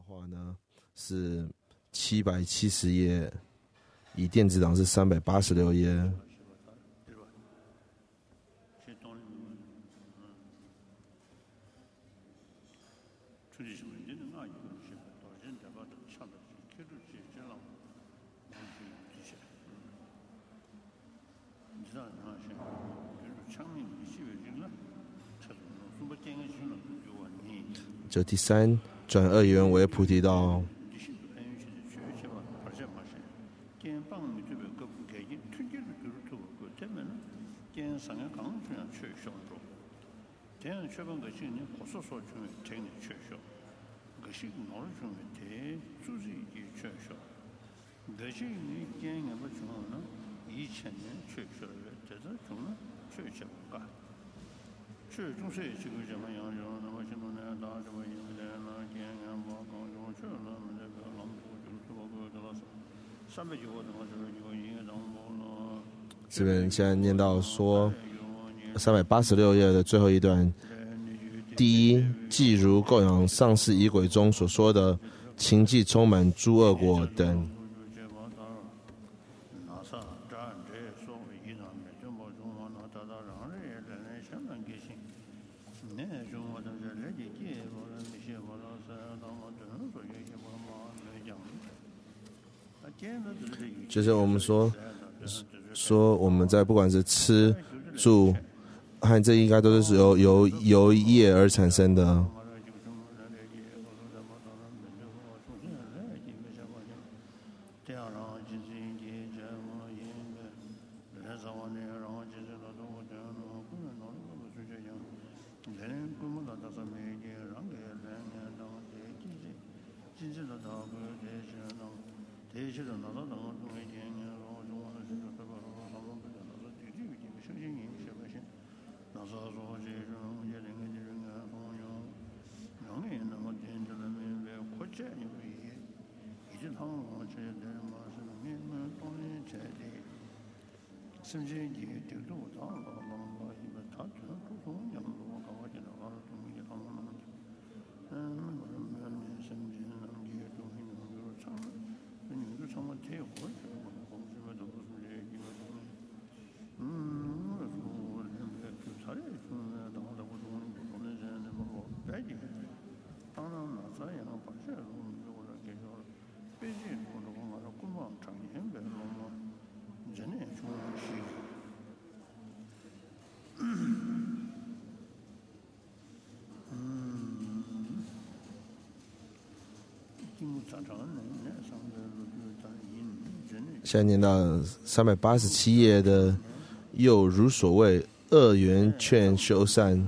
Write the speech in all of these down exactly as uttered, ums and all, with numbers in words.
话呢是七百七十页，以电子档是三百八十六页。这第三转二元为菩提道。这边现在念到说三百八十六页的最后一段，第一，即如供养上士仪轨中所说的情迹充满诸恶果等。就是我们说说我们在不管是吃住，和这应该都是由由由业而产生的。现在念到三百八十七页的，又如所谓恶缘劝修善。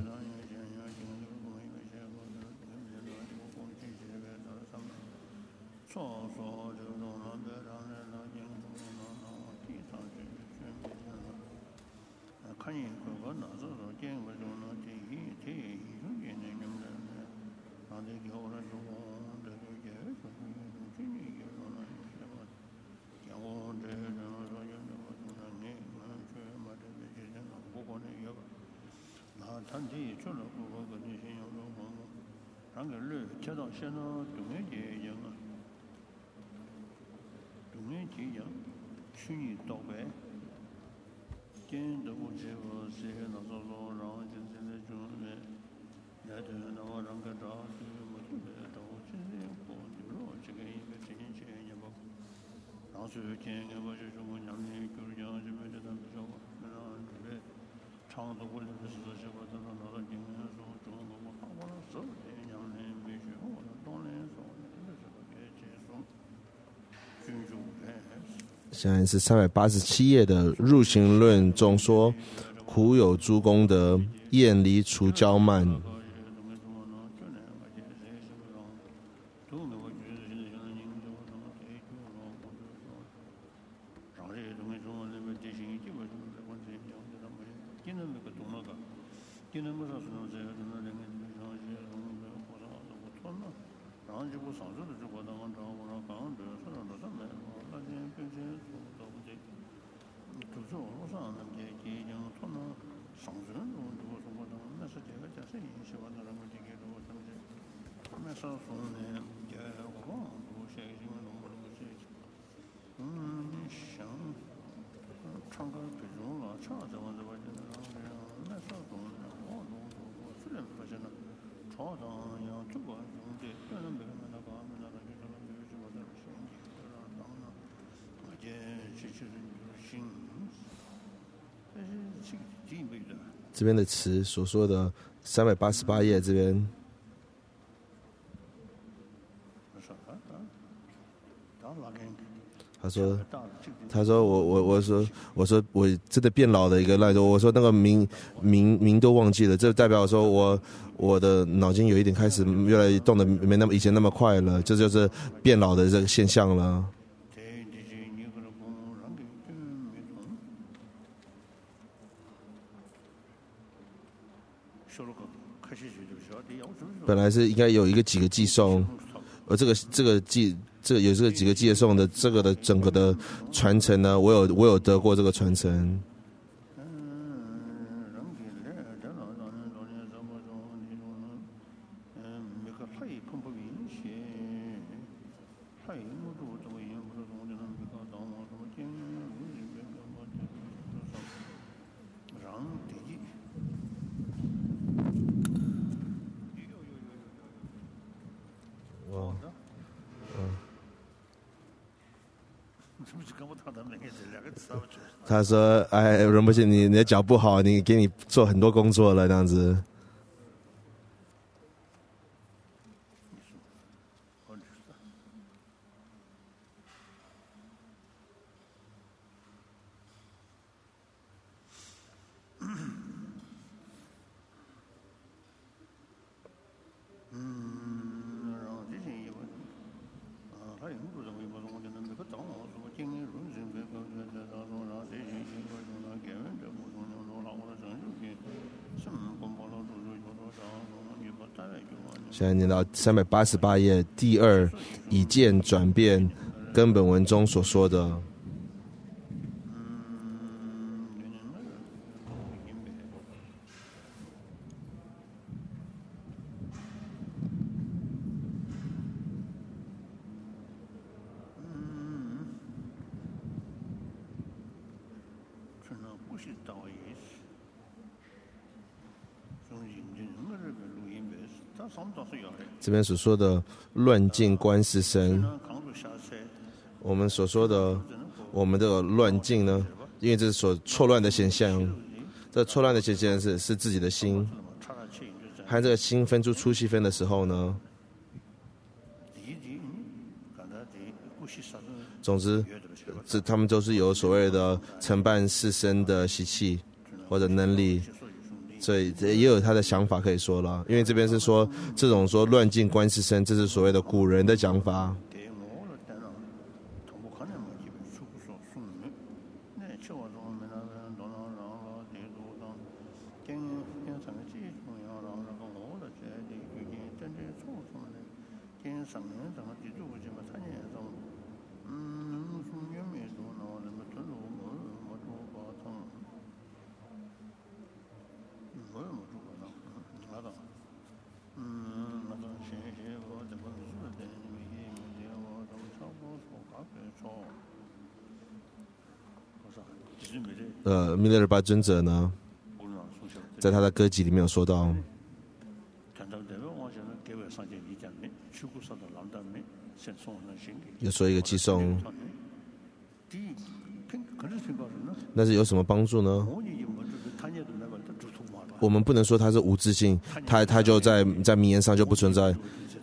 现在是三百八十七页的入行论中说，苦有诸功德，厌离除骄慢。 这边的词所说的三百八十八页这边，他说，他说我我我说我说我真的变老的一个烂，我说那个名名名都忘记了，这代表说我我的脑筋有一点开始越来越动的没那么以前那么快了，这就是变老的这个现象了。本来是应该有一个几个寄送，而这个这个寄这个有这个几个寄送的这个的整个的传承呢，我有我有得过这个传承。他说：“哎，容不起你，你的脚不好，你给你做很多工作了，这样子。”现在念到三百八十八页第二以见转变根本文中所说的。这边所说的乱境观世身，我们所说的我们的乱境呢，因为这是所错乱的现象，这错乱的现象是是自己的心，和这个心分出粗细分的时候呢，总之，这他们都是有所谓的承办世身的习气或者能力。所以也有他的想法可以说了，因为这边是说这种说乱境观世身，这是所谓的古人的讲法。呃，弥勒日巴尊者呢，在他的歌集里面有说到，有说一个寄送，那是有什么帮助呢？我们不能说它是无自性，它它就在在名言上就不存在。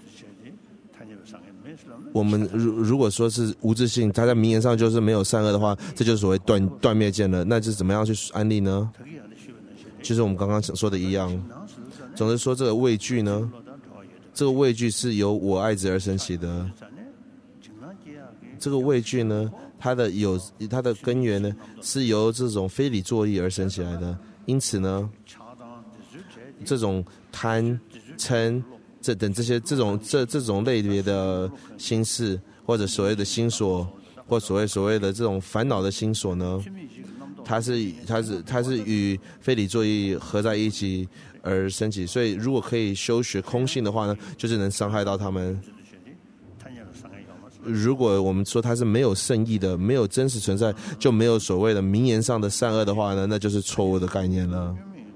我们如如果说是无自性，它在名言上就是没有善恶的话，这就是所谓断断灭见了。那是怎么样去安利呢？就是我们刚刚说的一样。总之说，这个畏惧呢，这个畏惧是由我爱子而升起的。这个畏惧呢，它的有它的根源呢，是由这种非理作意而生起来的。因此呢，这种贪嗔这等这些这种这这种类别的心事，或者所谓的心所，或所谓所谓的这种烦恼的心所呢，它是它是它是与非理作意合在一起而升起。所以，如果可以修学空性的话呢，就是能伤害到他们。 如果我们说它是没有圣意的，没有真实存在，就没有所谓的名言上的善恶的话呢，那就是错误的概念了。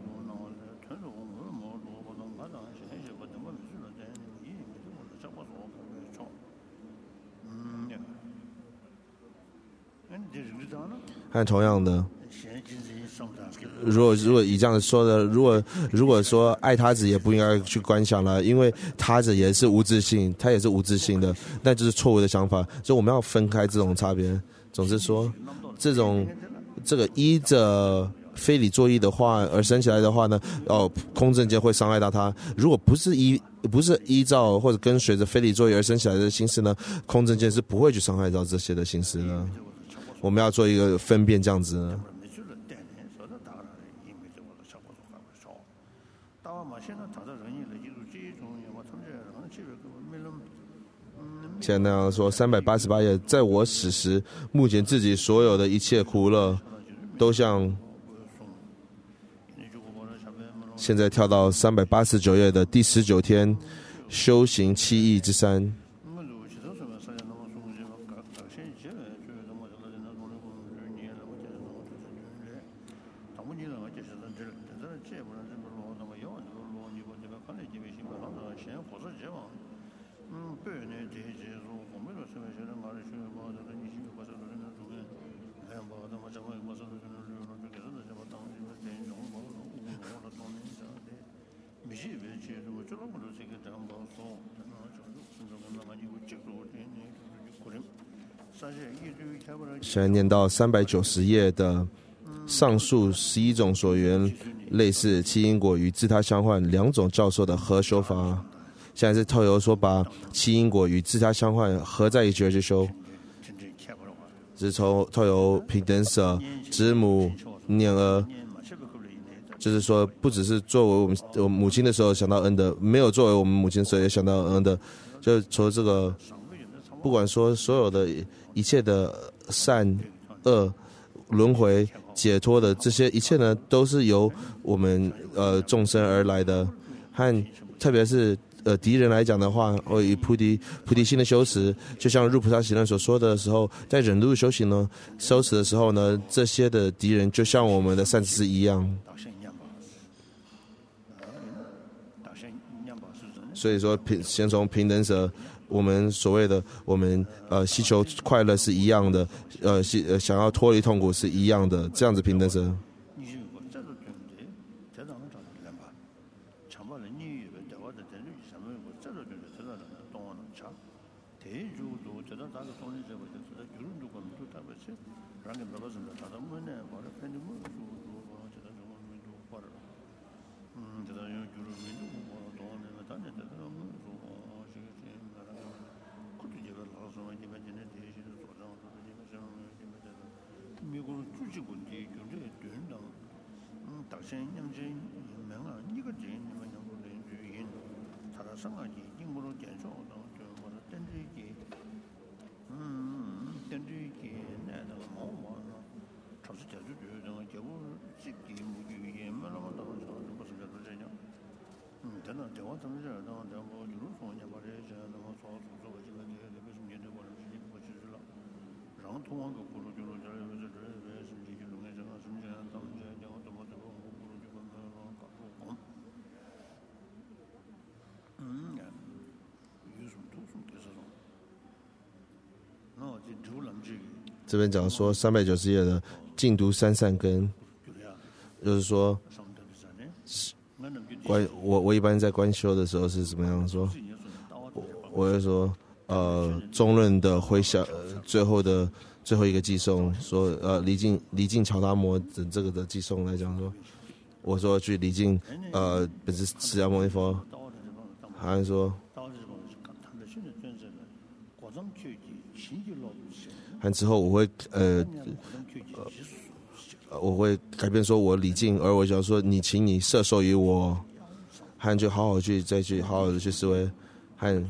和同样的，如果如果以这样说的，如果如果说爱他者也不应该去观想了，因为他者也是无自性，他也是无自性的，那就是错误的想法。所以我们要分开这种差别。总之说，这种这个依着非理作意的话而生起来的话呢，哦，空正见会伤害到他。如果不是依不是依照或者跟随着非理作意而生起来的心思呢，空正见是不会去伤害到这些的心思的。我们要做一个分辨，这样子呢。现在那样说，三百八十八页，在我死时，目前自己所有的一切苦乐，都像。现在跳到三百八十九页的第十九天，修行七义之三。现在念到三百九十页的上述十一种所缘，类似七因果与自他相换两种教授的合修法。现在是透由说把七因果与自他相换合在一起而去修，是从透由平等舍、知母、念阿，就是说不只是作为我们我母亲的时候想到恩的，没有作为我们母亲的时候也想到恩的，就从这个不管说所有的一切的善恶轮回解脱的这些一切呢，都是由我们呃众生而来的。和特别是呃敌人来讲的话，或以菩提菩提心的修持，就像入菩萨行论所说的时候，在忍辱修行呢修持的时候呢，这些的敌人就像我们的善知识一样。所以说平先从平等舍，我们所谓的我们呃希求快乐是一样的，呃希呃想要脱离痛苦是一样的，这样子平等舍。这边讲说三百九十页的净读三善根，就是说观我我一般在观修的时候是怎么样说？我我会说呃中论的回想、呃、最后的最后一个寄颂说呃离境离境乔达摩的这个的寄颂来讲说，我说去离境呃本是释迦牟尼佛，还说。和之后我会呃呃我会改变说我礼敬，而我想说你请你摄受于我，和就好好去再去好好的去思维，和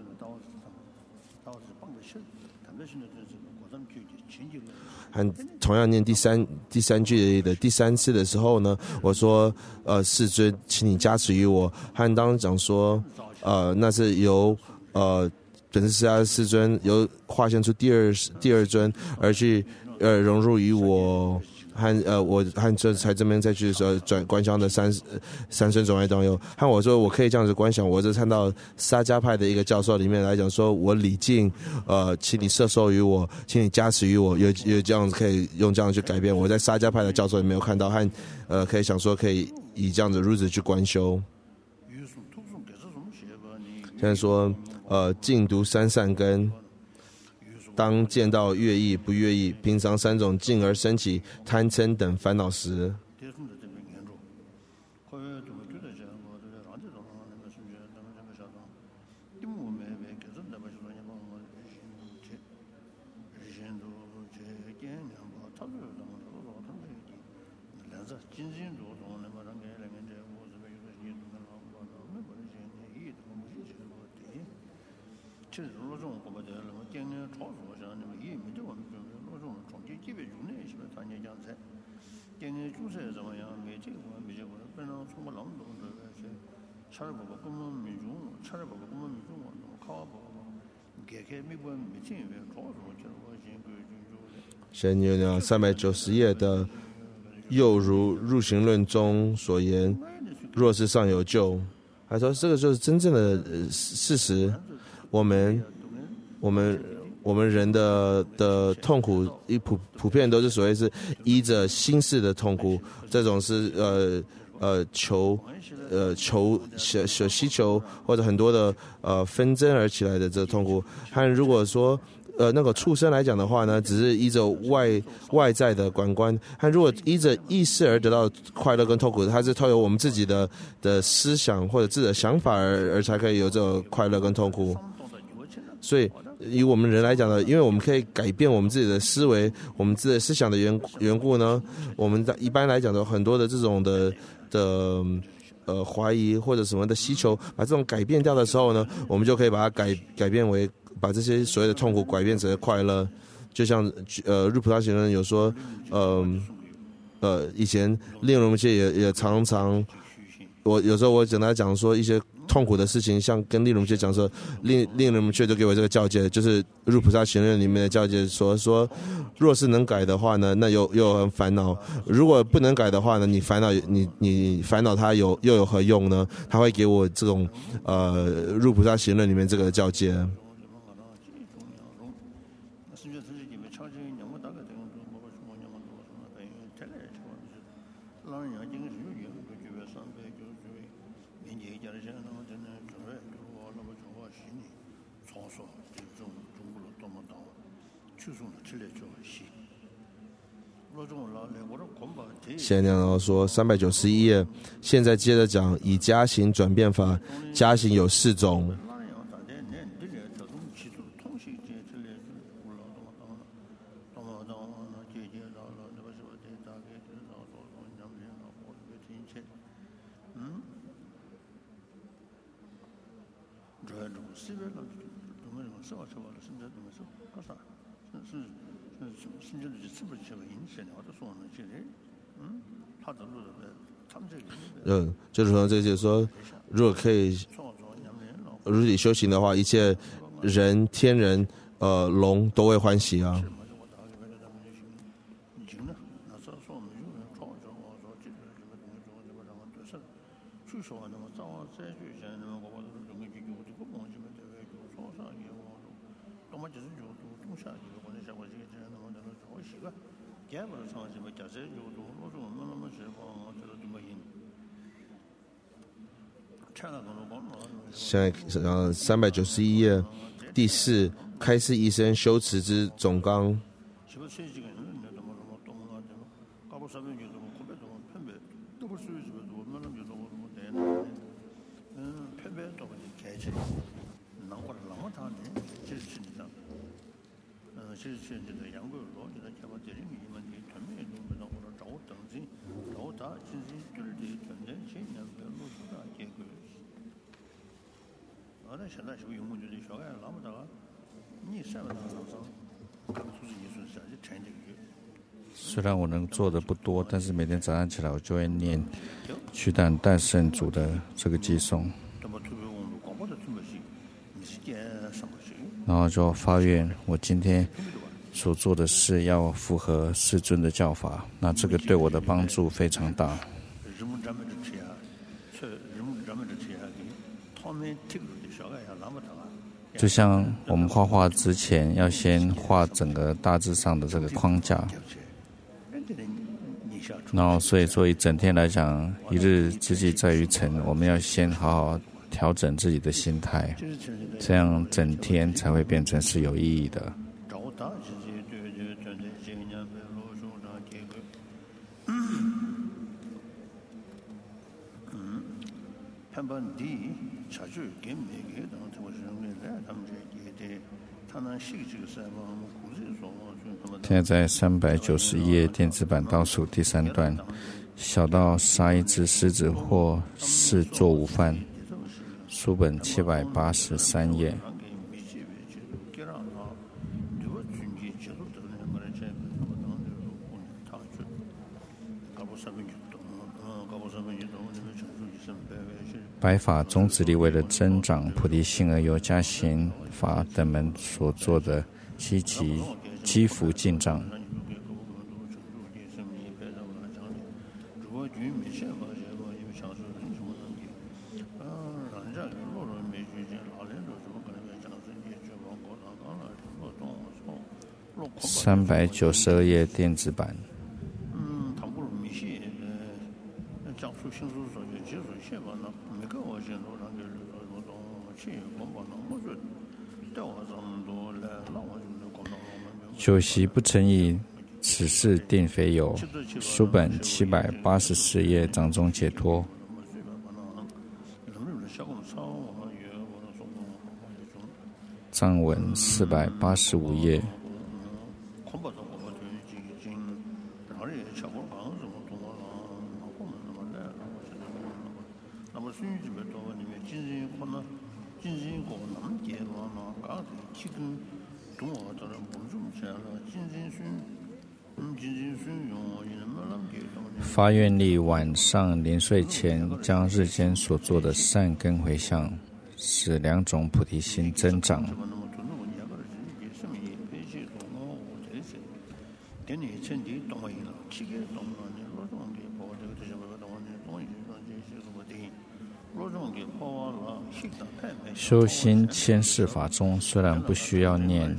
和同样念第三第三句的第三次的时候呢，我说呃世尊，请你加持于我，和当讲说呃那是由呃本师释迦世尊由化现出第二第二尊，而去呃融入于我和呃我和这才这边再去说转观想的三三生种爱当有，和我说我可以这样子观想，我是看到沙迦派的一个教授里面来讲说，我礼敬呃，请你摄受于我，请你加持于我，有有这样子可以用这样去改变。我在沙迦派的教授里面有看到，和呃可以想说可以以这样子如子去观修。现在说呃净读三善根。当见到乐意不乐意，平常三种进而升起贪嗔等烦恼时，先念了三百九十页的，又如入行论中所言，若是尚有救，他说这个就是真正的、呃、事实。我们我们我们人的的痛苦，一普普遍都是所谓是依着心事的痛苦，这种是呃呃求呃求小小希求或者很多的呃纷争而起来的这个痛苦。和如果说呃那个畜生来讲的话呢，只是依着外外在的感官；和如果依着意识而得到快乐跟痛苦，它是透过我们自己的的思想或者自己的想法而而才可以有这种快乐跟痛苦。所以以我们人来讲呢，因为我们可以改变我们自己的思维，我们自己的思想的缘缘故呢，我们一般来讲的很多的这种的的呃怀疑或者什么的需求，把这种改变掉的时候呢，我们就可以把它改改变为把这些所谓的痛苦改变成快乐。就像呃入菩萨行人有说，呃呃以前令容界也也常常，我有时候我跟他讲说一些痛苦的事情，像跟令容界讲说，令令人却就给我这个教诫，就是入菩萨行人里面的教诫说说，若是能改的话呢，那又又很烦恼；如果不能改的话呢，你烦恼你你烦恼它有又有何用呢？他会给我这种呃入菩萨行人里面这个教诫。现在呢说三百九十一页，现在接着讲以加行转变法，加行有四种。嗯，就是说，这就是说，如果可以如理修行的话，一切人、天人、呃龙都会欢喜啊。现在呃三百九十一页第四开示一生修持之总纲。 虽然我能做的不多，但是每天早上起来我就会念驱蛋代圣主的这个偈颂。 然后就发愿，我今天所做的事要符合世尊的教法，那这个对我的帮助非常大。就像我们画画之前要先画整个大致上的这个框架，然后所以说一整天来讲，一日之计在于晨，我们要先好好调整自己的心态，这样整天才会变成是有意义的。现在在三百九十一页电子版倒数第三段，小到杀一只狮子或是做午饭，书本七百八十三页。白法宗旨力为了增长菩提心而由加行法等们所做的积极积福进账。三百九十二页电子版。酒席不成意，此事定非有。书本七百八十四页掌中解脱。藏文四百八十五页。发愿力晚上临睡前将日间所做的善根回向，使两种菩提心增长。修心千世法中虽然不需要念，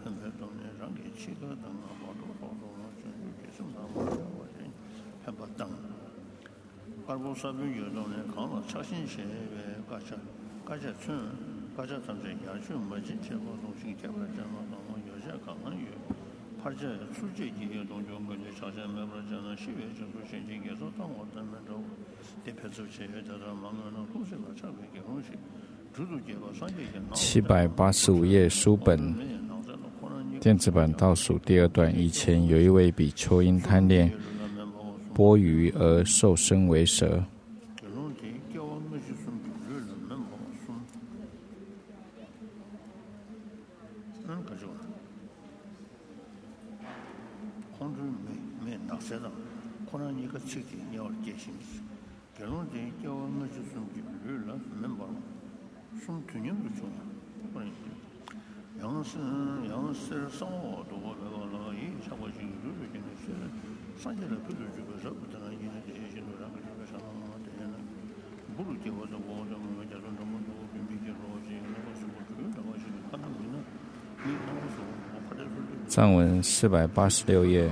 七百八十五页书本电子版倒数第二段。以前有一位比丘因贪恋钵盂而受生为蛇，藏文四百八十六页。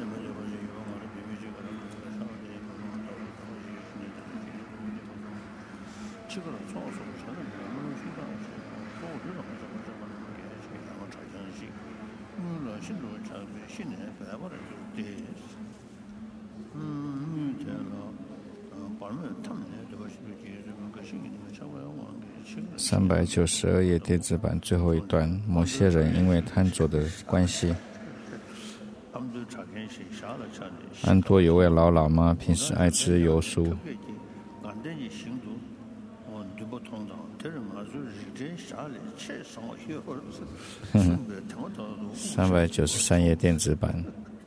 三百九十二页电子版最后一段，某些人因为贪着的关系，安多有位老喇嘛平时爱吃油酥，三百九十三页电子版。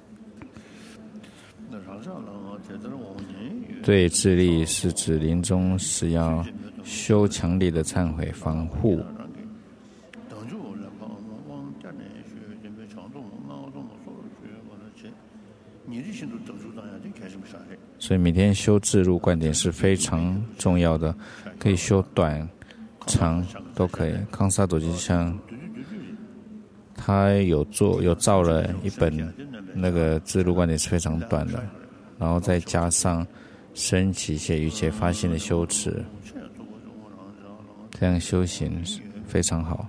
对自利是指临终时要修强烈的忏悔防护， 所以每天修智入观点是非常重要的，可以修短、长都可以。康萨朵吉像他有做有造了一本那个智入观点是非常短的，然后再加上升起一些一切发现的修持，这样修行非常好。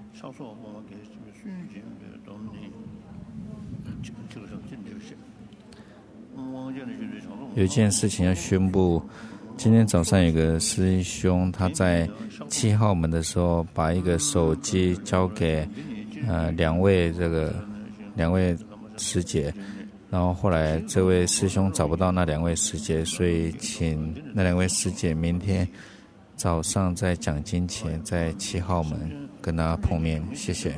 有一件事情要宣布，今天早上有个师兄他在七号门的时候把一个手机交给呃两位这个两位师姐，然后后来这位师兄找不到那两位师姐，所以请那两位师姐明天早上在讲经前在七号门跟他碰面，谢谢。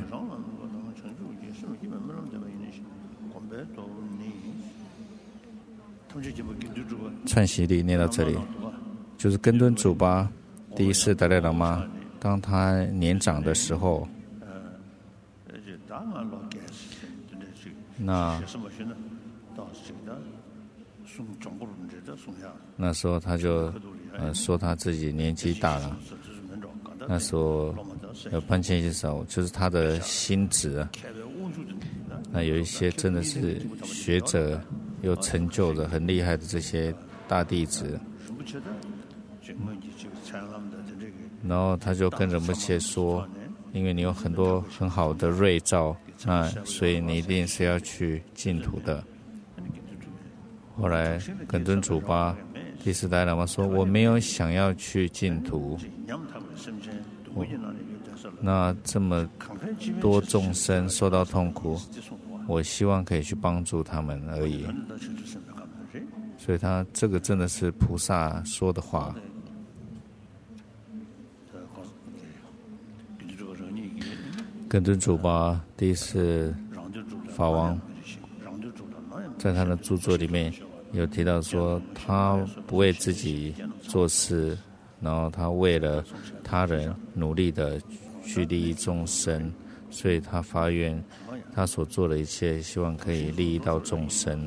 串习力念到这里，就是根敦祖巴第一世达赖喇嘛，当他年长的时候，那那时候他就呃说他自己年纪大了，那时候有潘千一手，就是他的心智，那有一些真的是学者有成就的很厉害的这些大弟子，然后他就跟仁波切说，因为你有很多很好的瑞兆，那所以你一定是要去净土的。后来根敦祖巴第四代喇嘛说，我没有想要去净土，那这么多众生受到痛苦，我希望可以去帮助他们而已。所以他这个真的是菩萨说的话。根敦祖巴第一次法王在他的著作里面有提到说，他不为自己做事，然后他为了他人努力的去利益众生，所以他发愿他所做的一切希望可以利益到众生。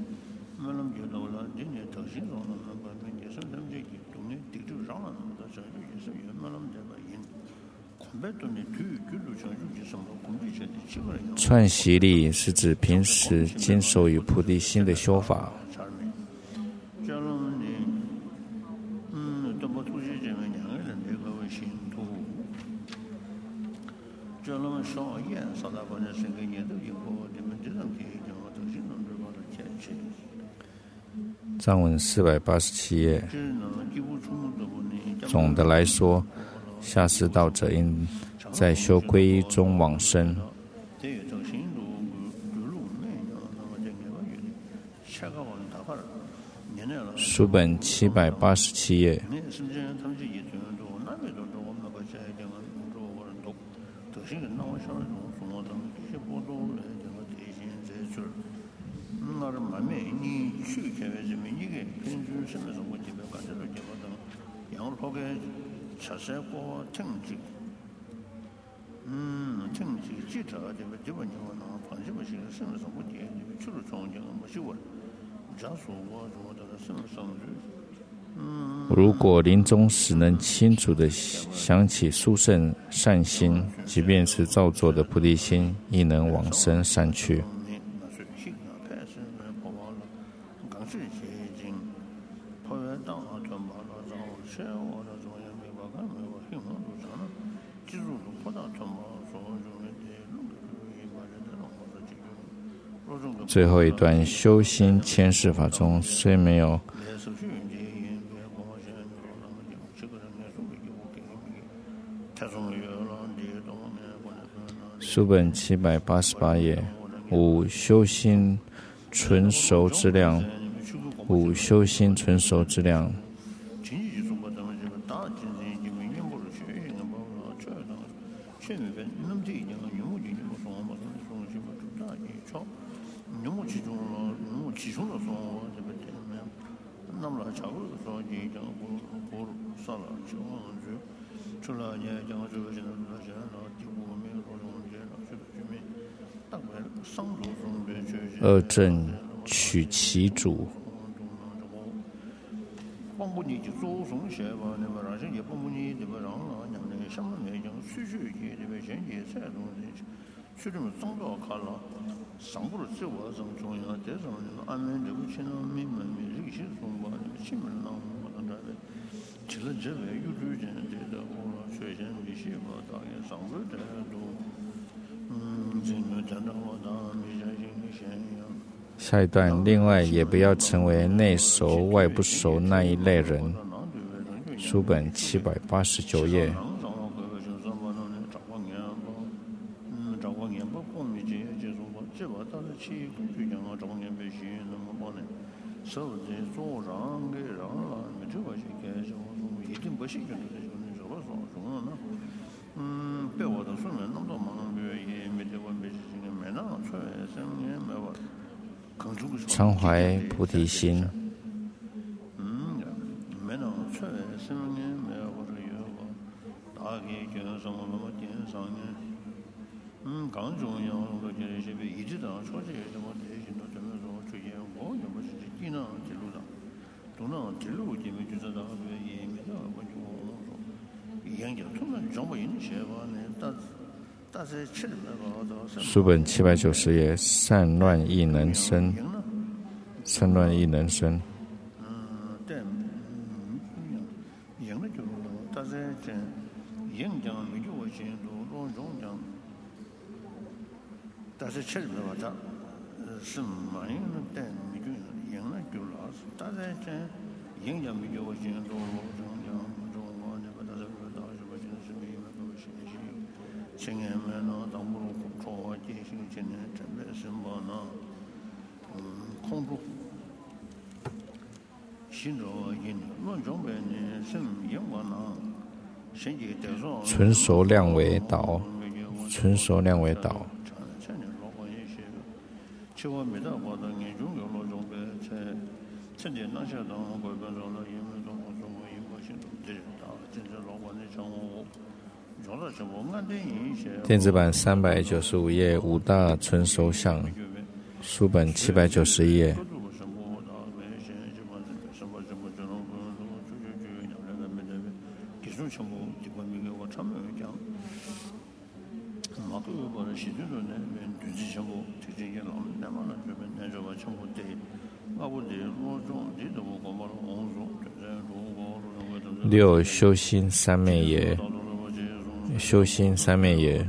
串习力是指平时坚守于菩提心的修法。藏文四百八十七页。总的来说，下士道者应在修皈依中往生。书本七百八十七页。如果临终时能清楚地想起殊胜善心，即便是造作的菩提心，亦能往生善趣。最后一段修心牵示法中虽没有书本七百八十八页。五修心纯熟之量。五修心纯熟之量。二正取其主。 下一段，另外也不要成为内熟外不熟那一类人。书本七百八十九页。常怀菩提心。书本七百九十页，善乱亦能生，善乱亦能生。纯熟量为导，纯熟量为导。电子版三百九十五页，五大纯熟相。书本七百九十页。六修心三昧耶，修心三昧耶。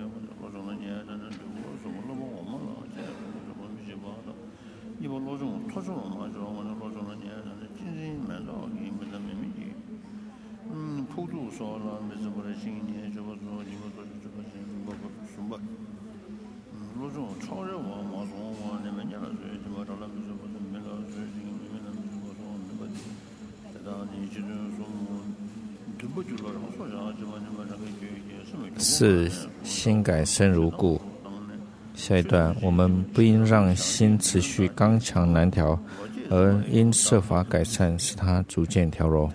四心改深如故。下一段，我们不应让心持续刚强难调，而应设法改善，使它逐渐调柔。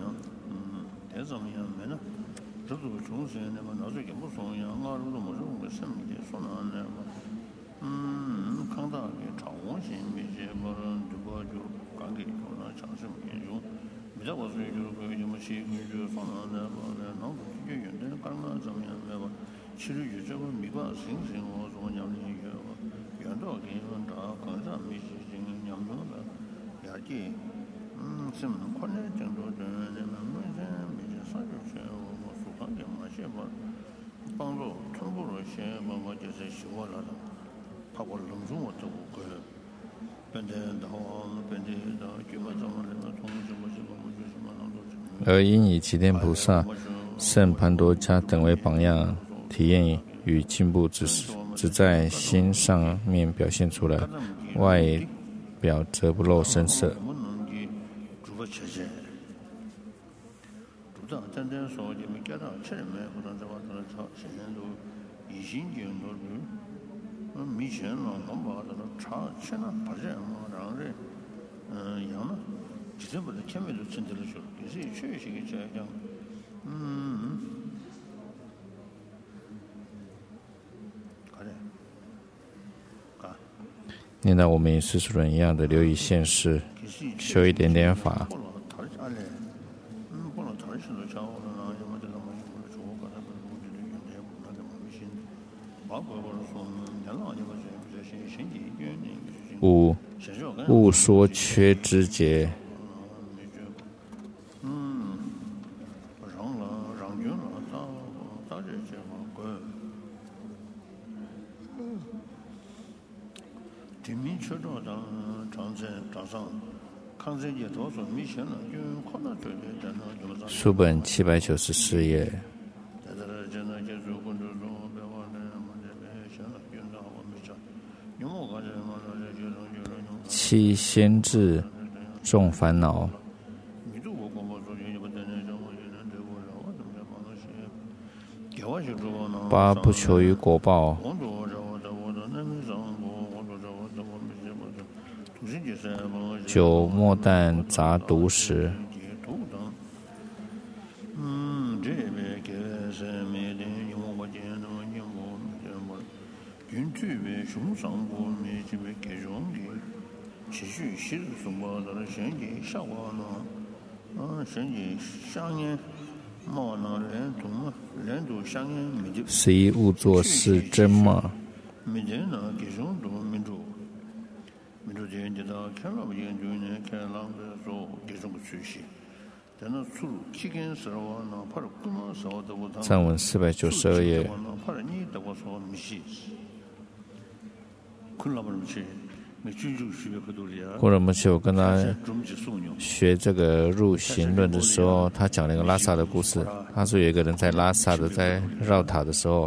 而应以齐天菩萨、圣盘陀迦等为榜样，体验与进步只只在心上面表现出来，外表则不露声色。念到我们与世俗人一样的留意现世，修一点点法， 五勿说缺之节。书本七百九十四页。七先治众烦恼。八不求于果报。九莫但杂毒食。十一勿作是真嘛。藏文四百九十二页。古尔木齐，我跟他学这个入行论的时候，他讲了一个拉萨的故事。他说有一个人在拉萨的在绕塔的时候，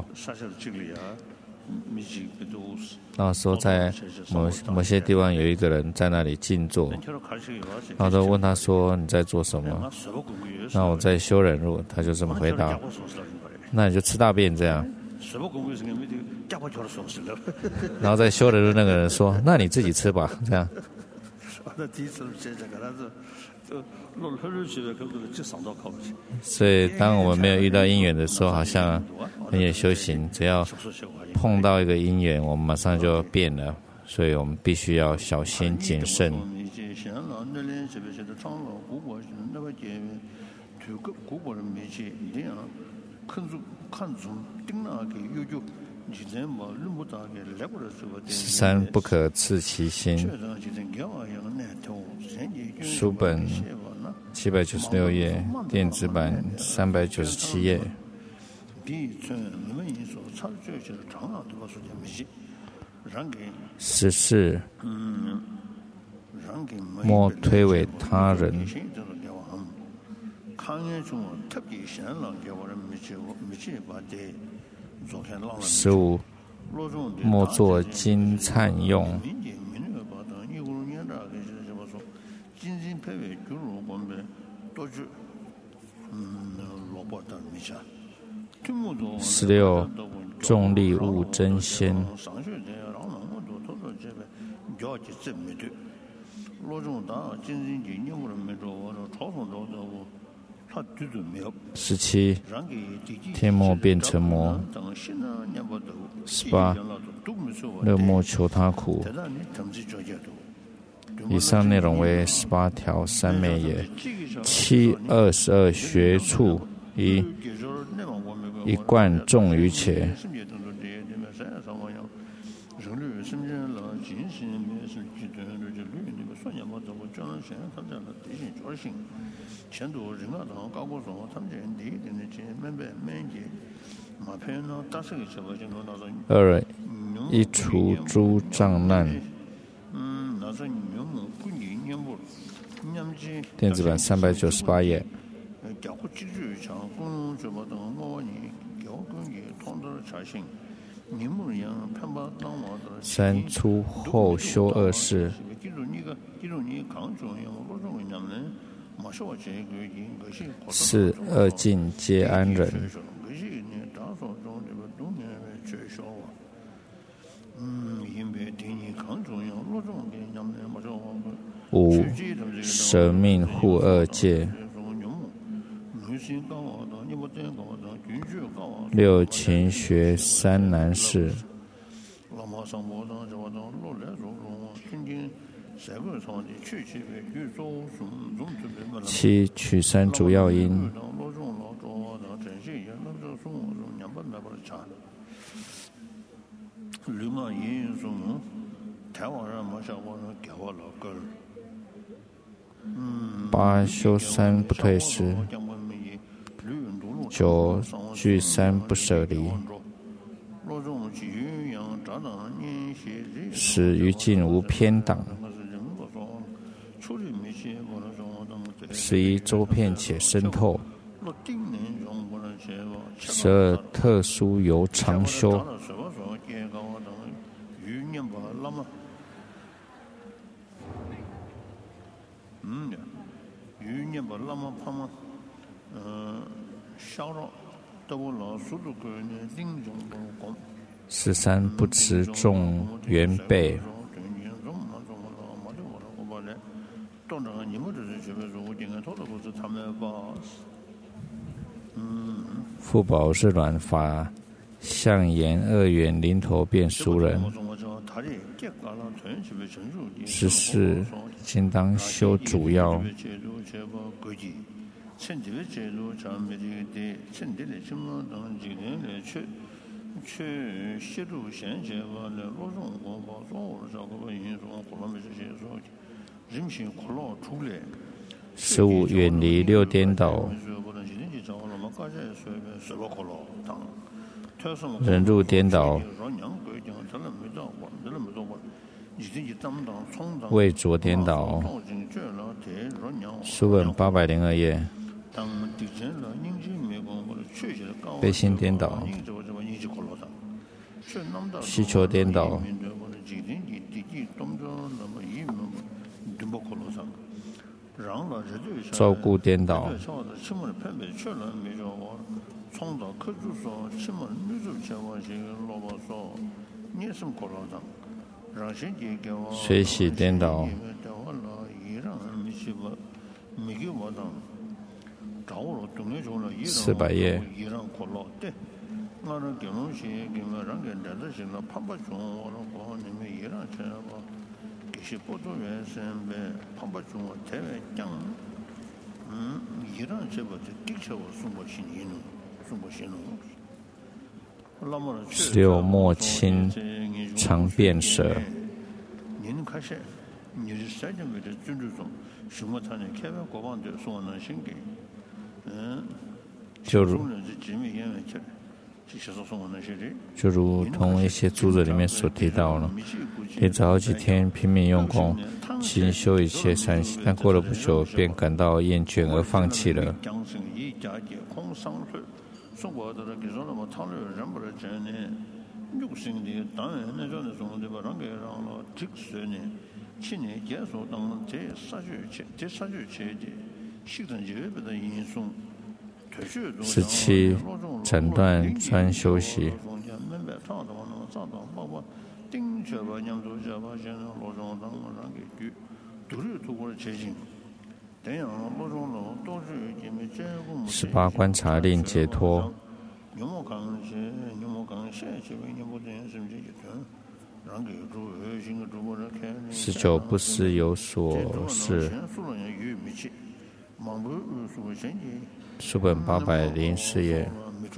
那时候在某某些地方有一个人在那里静坐，然后就问他说：“你在做什么？”那我在修忍辱，他就这么回答：“那你就吃大便这样。”然后在修忍辱那个人说：“那你自己吃吧。”这样。所以，当我们没有遇到因缘的时候，好像很有修行；只要碰到一个因缘，我们马上就变了。所以我们必须要小心谨慎。十三不可刺其心。书本七百九十六页，电子版三百九十七页。十四莫推诿他人。十五莫作金灿用。十六重利勿争先。十七天魔变成魔。十八乐莫求他苦。以上内容为十八条三昧也。七二十二学处一一贯重于且。二一除诸障难。电子版三百九十八页。三出后修恶事。四恶尽皆安忍。五舍命护恶戒。六勤学三难事。七取三主要因。 修三不退失，九聚三不舍离，十于境无偏党，十一周遍且深透，十二特殊由常修，十三不持众缘备，复宝日卵法，相言恶缘临头便熟人。十四今当修主要，十五远离六颠倒，人入颠倒，未着颠倒。书本八百零二页。悲心颠倒，希求颠倒，照顾颠倒，随喜颠倒，四百页。十六莫亲常变舍，就如就如同一些著作里面所提到了，连着好几天拼命用功，勤修一切善行，但过了不久便感到厌倦而放弃了。十七斩断专修习，十八观察令解脱，十九不思有所事，书本八百零四页。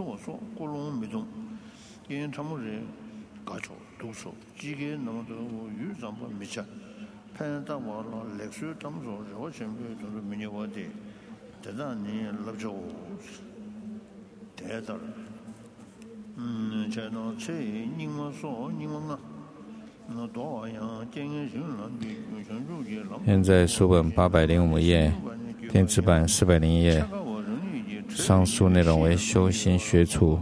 现在书本八百零五页，电子版四百零一页。上述内容为修行学处。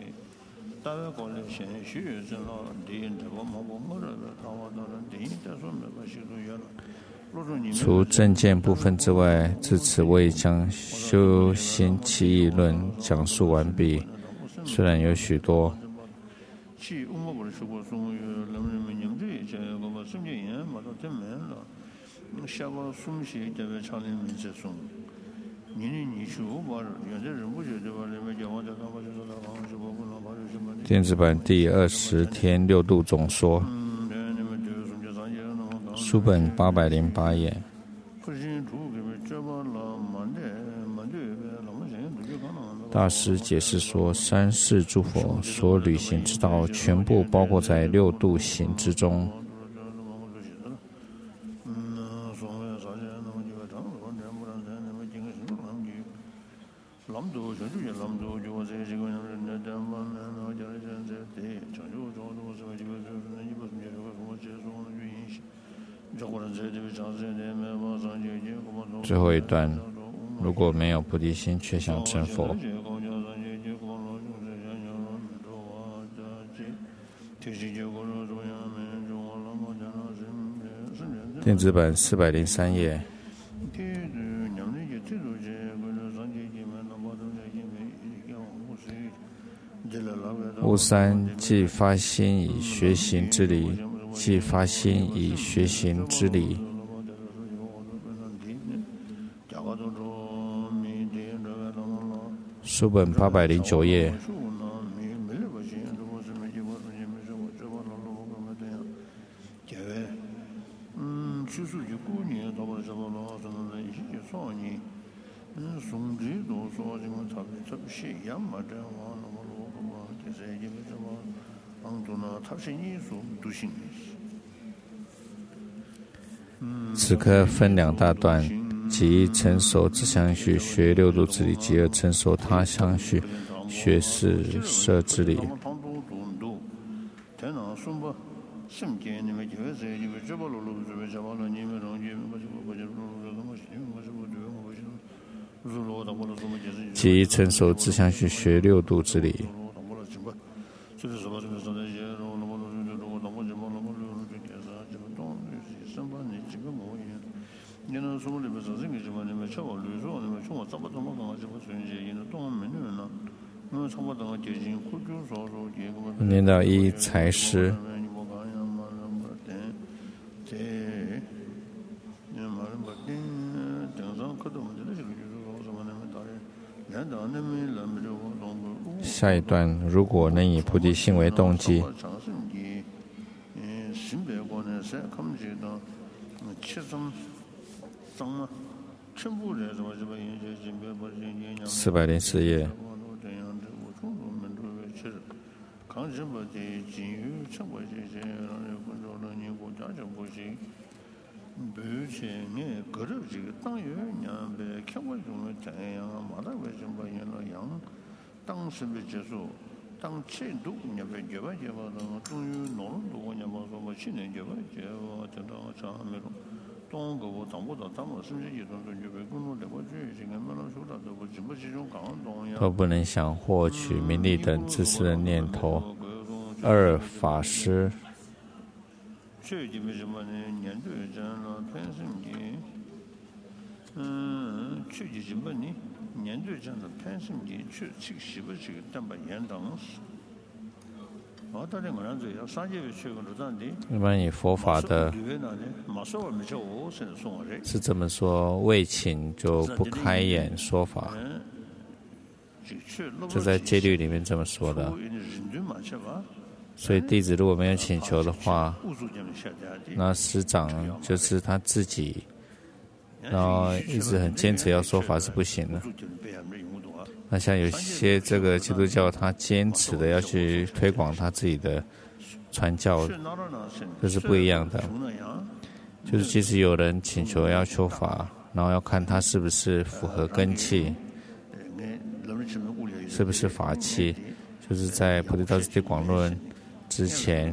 除正见部分之外，至此未将修行其义论讲述完毕。虽然有许多电子版第二十天六度总说，书本八百零八页。大师解释说，三世诸佛所履行之道，全部包括在六度行之中。 最后一段，如果没有菩提心，却想成佛。电子版四百零三页。悟三，即发心以学行之理，即发心以学行之理。书本八百零九页。此课分两大段，即一成熟自相续学六度之理，即二成熟他相续学四摄之理。即一成熟自相续学六度之理。念到一财师。下一段，如果能以菩提心为动机，四百零四页。都不能想获取名利等自私的念头。二法师。一般以佛法的是这么说，未请就不开眼说法，这在戒律里面这么说的。所以弟子如果没有请求的话，那师长就是他自己，然后一直很坚持要说法是不行的。那像有些这个基督教，他坚持的要去推广他自己的传教，这是不一样的。就是即使有人请求要求法，然后要看他是不是符合根器，是不是法器。就是在《菩提道次第广论》之前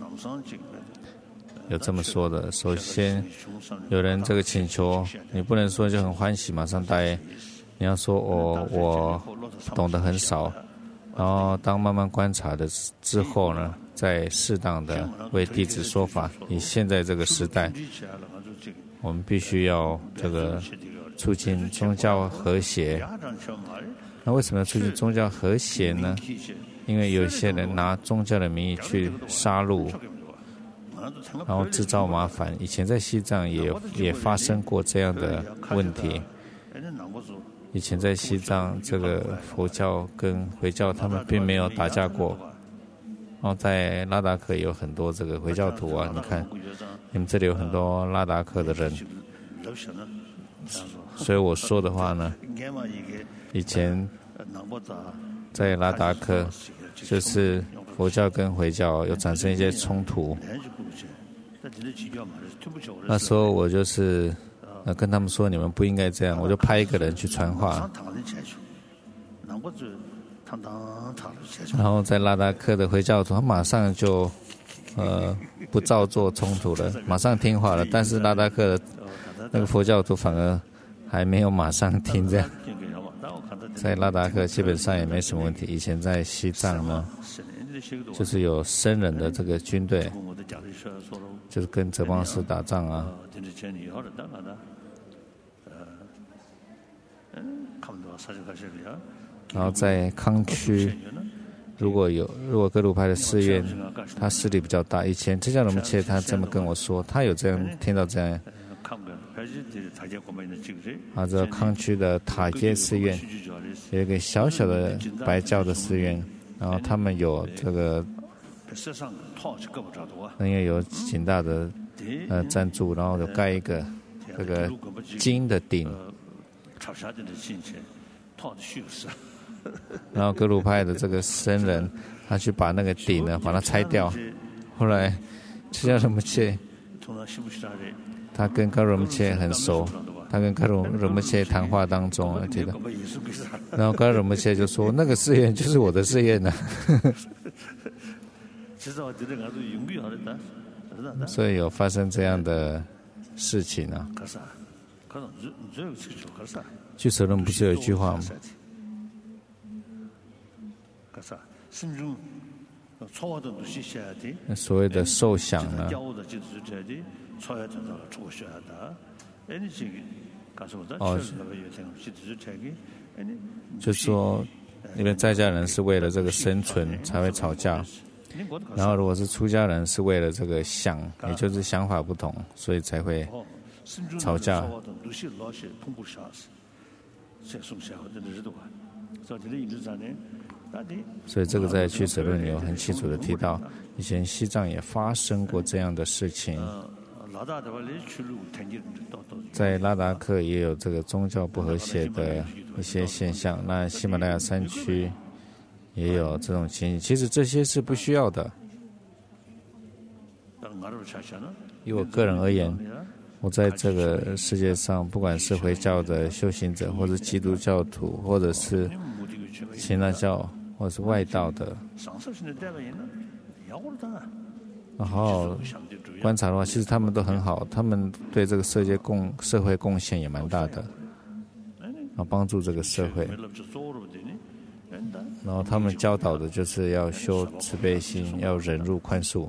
有这么说的。首先，有人这个请求，你不能说就很欢喜马上答应。你要说我我懂得很少，然后当慢慢观察的之后呢，再适当的为弟子说法。以现在这个时代，我们必须要这个促进宗教和谐。那为什么要促进宗教和谐呢？因为有些人拿宗教的名义去杀戮，然后制造麻烦。以前在西藏也也发生过这样的问题。以前在西藏，这个佛教跟回教他们并没有打架过。然后在拉达克也有很多这个回教徒啊，你看，你们这里有很多拉达克的人。所以我说的话呢，以前在拉达克，就是佛教跟回教有产生一些冲突。那时候我就是。那跟他们说你们不应该这样，我就派一个人去传话。 然后在拉达克的回教徒，他马上就呃不照做冲突了，马上听话了。但是拉达克的那个佛教徒反而还没有马上听，这样在拉达克基本上也没什么问题。以前在西藏呢，就是有僧人的这个军队，就是跟哲蚌寺打仗啊。然后在康区，如果有如果格鲁派的寺院，他势力比较大。以前这家罗木切他这么跟我说，他有这样听到这样。啊，这康区的塔街寺院有一个小小的白教的寺院，然后他们有这个，应该有挺大的呃赞助，然后有盖一个这个金的顶。然后格鲁派的这个僧人，他去把那个顶呢，把它拆掉。后来，这家罗木切，他跟格鲁木切很熟，他跟格鲁鲁木切谈话当中，我记得，然后格鲁木切就说：“那个寺院就是我的寺院呢。”所以有发生这样的事情啊。俱舍论不是有一句话吗？所谓的受想呢，哦，就说因为在家人是为了这个生存才会吵架，然后如果是出家人是为了这个想，也就是想法不同，所以才会吵架。所以这个在俱舍论里有很清楚的提到，以前西藏也发生过这样的事情。在拉达克也有这个宗教不和谐的一些现象，那喜马拉雅山区也有这种情形。其实这些是不需要的。以我个人而言，我在这个世界上，不管是回教的修行者，或者基督教徒，或者是耆那教，或者是外道的，好好观察的话，其实他们都很好，他们对这个世界贡社会贡献也蛮大的，啊，帮助这个社会。然后他们教导的就是要修慈悲心，要忍辱宽恕。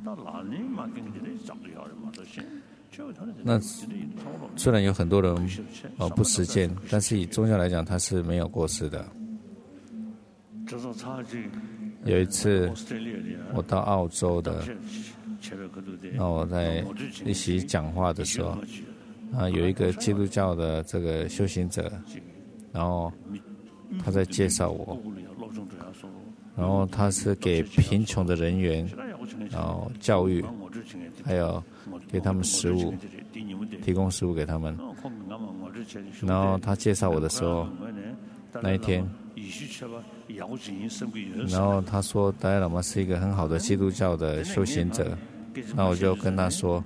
那虽然有很多人呃不实践，但是以宗教来讲，它是没有过失的。有一次我到澳洲的，那我在一起讲话的时候，啊，有一个基督教的这个修行者，然后他在介绍我，然后他是给贫穷的人员，然后教育，还有给他们食物，提供食物给他们。然后他介绍我的时候，那一天，然后他说达赖喇嘛是一个很好的基督教的修行者，那我就跟他说，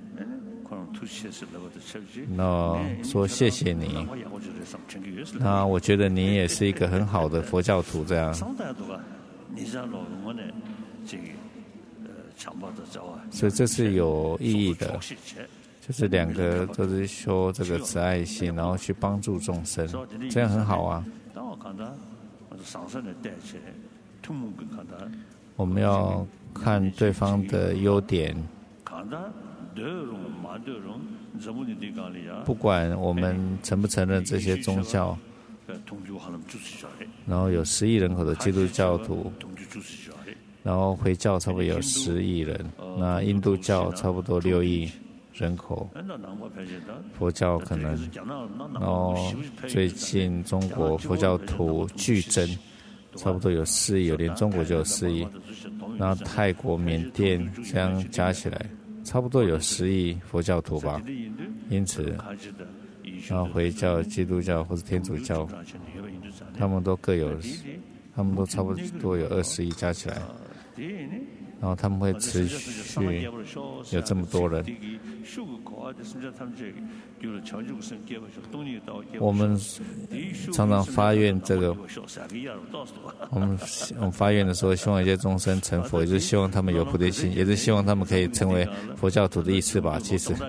那说谢谢你，那我觉得你也是一个很好的佛教徒，这样。所以这是有意义的，就是两个都是修这个慈爱心，然后去帮助众生，这样很好啊。我们要看对方的优点，不管我们承不承认这些宗教，然后有十亿人口的基督教徒，然后回教差不多有十亿人，那印度教差不多六亿人口，佛教可能，然后最近中国佛教徒剧增，差不多有四亿，有连中国就有四亿，然后泰国、缅甸这样加起来，差不多有十亿佛教徒吧。因此，然后回教、基督教或者天主教，他们都各有，他们都差不多有二十亿加起来。 然后他们会持续有这么多人。我们常常发愿这个，我们我们发愿的时候，希望一些众生成佛，也就是希望他们有菩提心，也是希望他们可以成为佛教徒的意思吧。其实，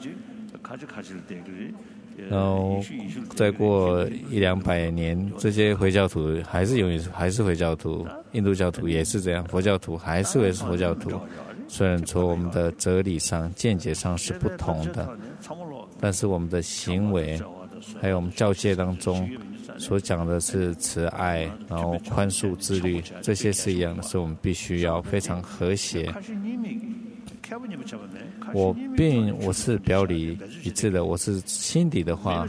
然后再过一两百年，这些回教徒还是永远还是回教徒，印度教徒也是这样，佛教徒还是会是佛教徒。虽然说我们的哲理上、见解上是不同的，但是我们的行为，还有我们教戒当中所讲的是慈爱，然后宽恕、自律，这些是一样的，所以我们必须要非常和谐。我并我是表里一致的，我是心底的话，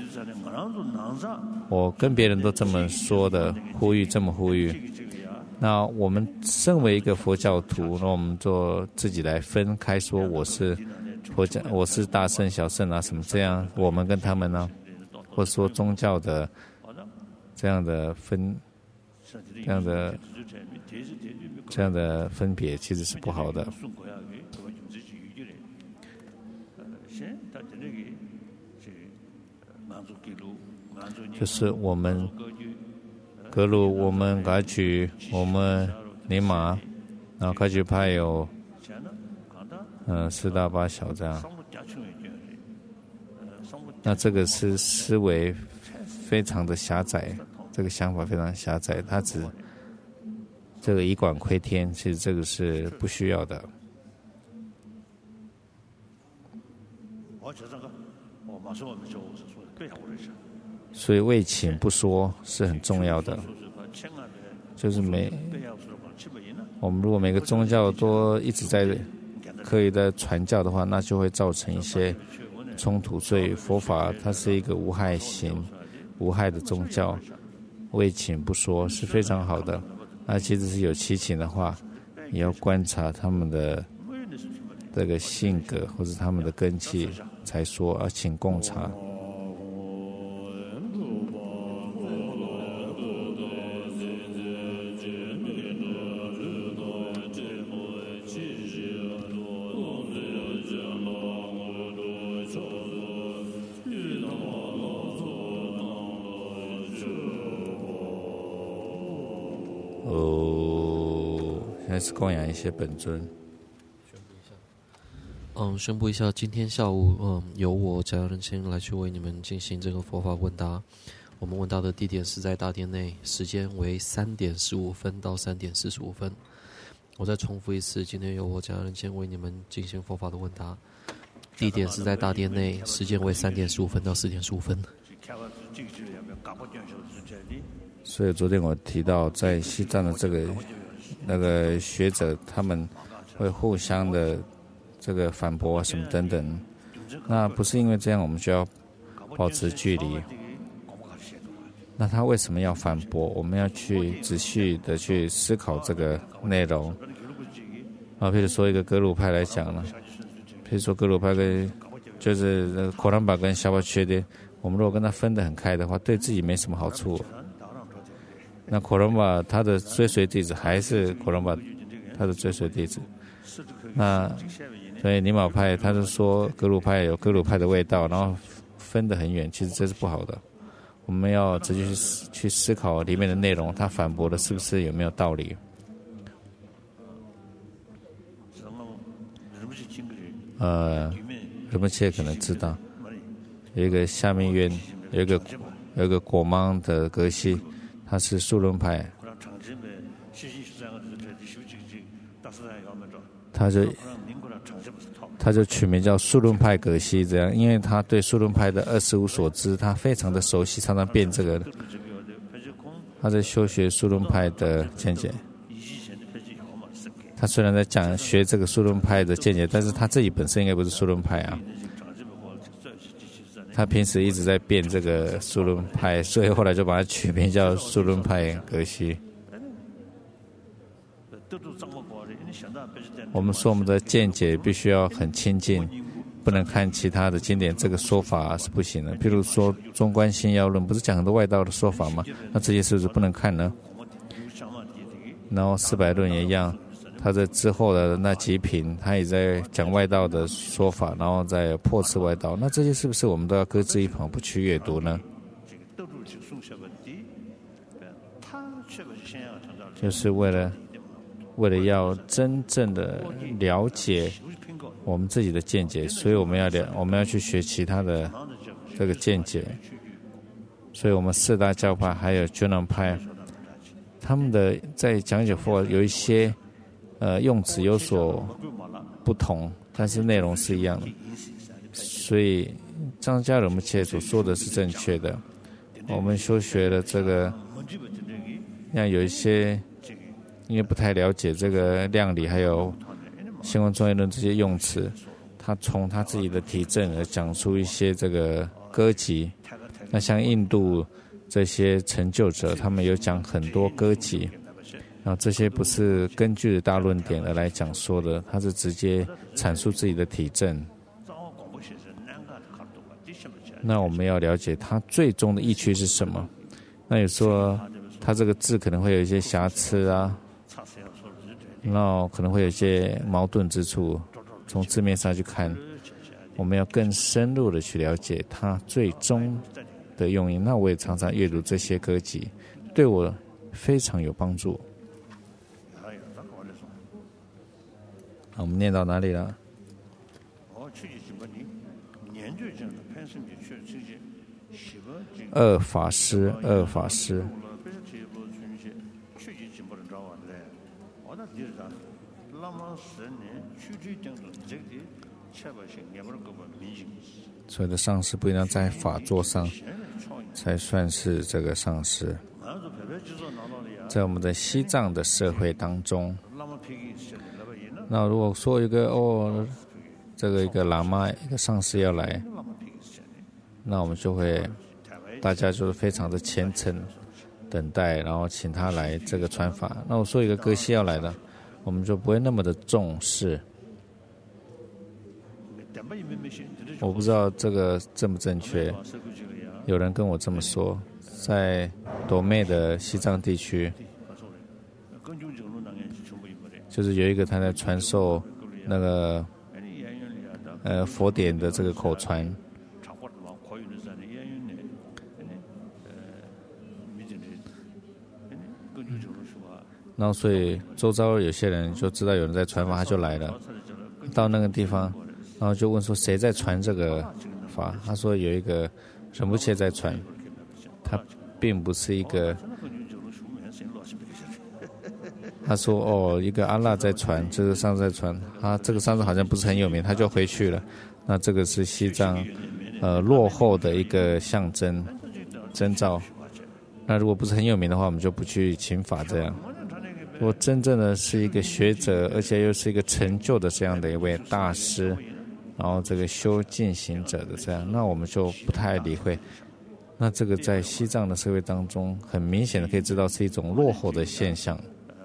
我跟别人都这么说的，呼吁这么呼吁。那我们身为一个佛教徒，那我们就自己来分开说，我是佛教，我是大圣、小圣啊，什么这样，我们跟他们呢，或说宗教的这样的分，这样的这样的分别，其实是不好的。就是我们格鲁，我们噶举，我们尼玛，然后噶举派有，嗯、呃，四大八小这样。那这个是思维非常的狭窄，这个想法非常狭窄，它只这个以管窥天，其实这个是不需要的。所以未请不说是很重要的，就是每我们如果每个宗教都一直在刻意的传教的话，那就会造成一些冲突。所以佛法它是一个无害行、无害的宗教，未请不说是非常好的。那其实是有七请的话，也要观察他们的这个性格或者他们的根器才说，而请供茶。哦，现在是供养一些本尊。 嗯，宣布一下，今天下午，嗯，由我贾仁谦来去为你们进行这个佛法问答。我们问答的地点是在大殿内，时间为三点十五分到三点四十五分。我再重复一次，今天由我贾仁谦为你们进行佛法的问答，地点是在大殿内，时间为三点十五分到四点十五分。 所以昨天我提到，在西藏的这个那个学者，他们会互相的这个反驳啊什么等等，那不是因为这样我们就要保持距离。那他为什么要反驳？我们要去仔细的去思考这个内容。啊，譬如说一个格鲁派来讲呢，譬如说格鲁派跟就是口兰巴跟夏巴缺的，我们如果跟他分得很开的话，对自己没什么好处。那口兰巴他的追随弟子还是口兰巴他的追随弟子。那所以尼玛派他是说格鲁派有格鲁派的味道，然后分得很远，其实这是不好的。我们要直接去去思考里面的内容，他反驳的是不是有没有道理？呃，人们切可能知道，有一个下面院，有一个有一个果芒的格西，他是素伦派，他就他就取名叫素伦派格西，这样，因为他对素伦派的二十五所知，他非常的熟悉，常常变这个。他在修学素伦派的见解。他虽然在讲学这个素伦派的见解，但是他自己本身应该不是素伦派啊。他平时一直在变这个素伦派，所以后来就把他取名叫素伦派格西。我们说我们的见解必须要很亲近，不能看其他的经典，这个说法是不行的。譬如说中观心要论不是讲很多外道的说法吗？那这些是不是不能看呢？然后四百论也一样， 他在之后的那几品，他也在讲外道的说法，然后再破斥外道。那这些是不是我们都要搁置一旁，不去阅读呢？就是为了为了要真正的了解我们自己的见解，所以我们要了，我们要去学其他的这个见解。所以我们四大教派还有觉囊派，他们的在讲解佛有一些呃用词有所不同，但是内容是一样的。所以张家仁波切所说的是正确的。我们修学的这个，像有一些因为不太了解这个量理还有现观专业论这些用词，他从他自己的体证而讲出一些这个歌集。那像印度这些成就者，他们有讲很多歌集，然后这些不是根据大论点而来讲说的，他是直接阐述自己的体证。那我们要了解他最终的意趣是什么。那有时候他这个字可能会有一些瑕疵啊，那可能会有一些矛盾之处，从字面上去看，我们要更深入的去了解他最终的用意。那我也常常阅读这些歌集，对我非常有帮助。好，我们念到哪里了？二法师，二法师。所有的上师不一定要在法座上才算是这个上师。在我们的西藏的社会当中，那如果说一个哦，这个一个喇嘛一个上师要来，那我们就会大家就是非常的虔诚等待，然后请他来这个传法。那我说一个歌西要来的，我们就不会那么的重视。我不知道这个正不正确，有人跟我这么说，在斗妹的西藏地区，就是有一个他在传授那个呃佛典的这个口传，然后所以周遭有些人就知道有人在传法，他就来了，到那个地方，然后就问说谁在传这个法？他说有一个仁波切在传，他并不是一个。他说哦，一个阿拉在传，这个上师在传，他这个上师好像不是很有名，他就回去了。那这个是西藏呃落后的一个象征征兆。那如果不是很有名的话，我们就不去请法这样。如果真正的是一个学者，而且又是一个成就的这样的一位大师，然后这个修进行者的这样，那我们就不太理会。那这个在西藏的社会当中，很明显的可以知道是一种落后的现象。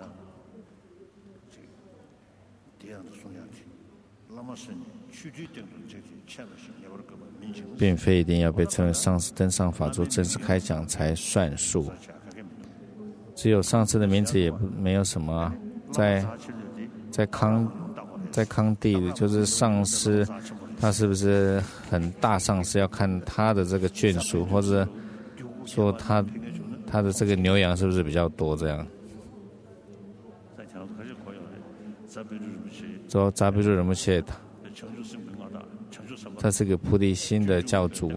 并非一定要被称为上师登上法座正式开讲才算数，只有上师的名字也没有什么啊。在在康在康地，就是上师，他是不是很大上师，要看他的这个眷属，或者说他他的这个牛羊是不是比较多这样。说扎比鲁仁波切，他是个菩提心的教主，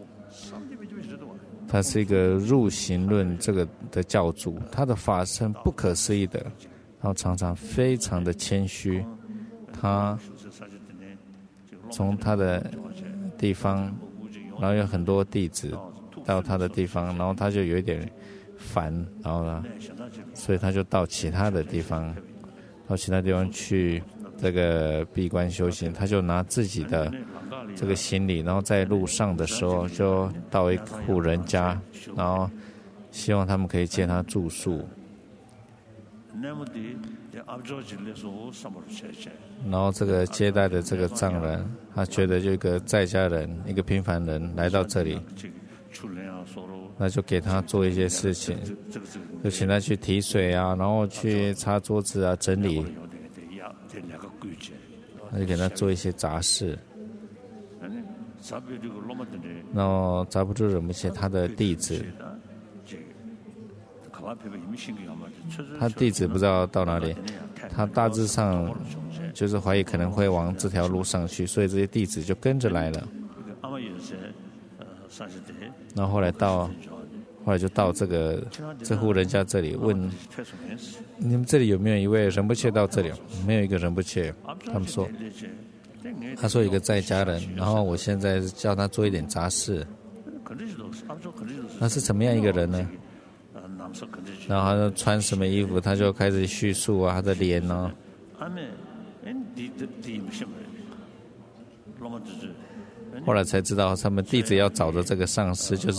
他是一个入行论这个的教主，他的法身不可思议的，然后常常非常的谦虚。他从他的地方，然后有很多弟子到他的地方，然后他就有一点烦，然后呢，所以他就到其他的地方，到其他地方去这个闭关修行。他就拿自己的这个行李，然后在路上的时候就到一户人家，然后希望他们可以借他住宿。然后这个接待的这个藏人，他觉得就一个在家人，一个平凡人来到这里，那就给他做一些事情，就请他去提水啊，然后去擦桌子啊，整理他就给他做一些杂事。然后扎布朱仁波切他的弟子，他弟子不知道到哪里，他大致上就是怀疑可能会往这条路上去，所以这些弟子就跟着来了。然后后来到，后来就到这个这户人家这里问，你们这里有没有一位仁波切到这里？没有一个仁波切。他们说，他说一个在家人，然后我现在叫他做一点杂事。他是怎么样一个人呢？然后他就穿什么衣服，他就开始叙述啊，他的脸呢、啊。后来才知道，他们弟子要找的这个上师就是，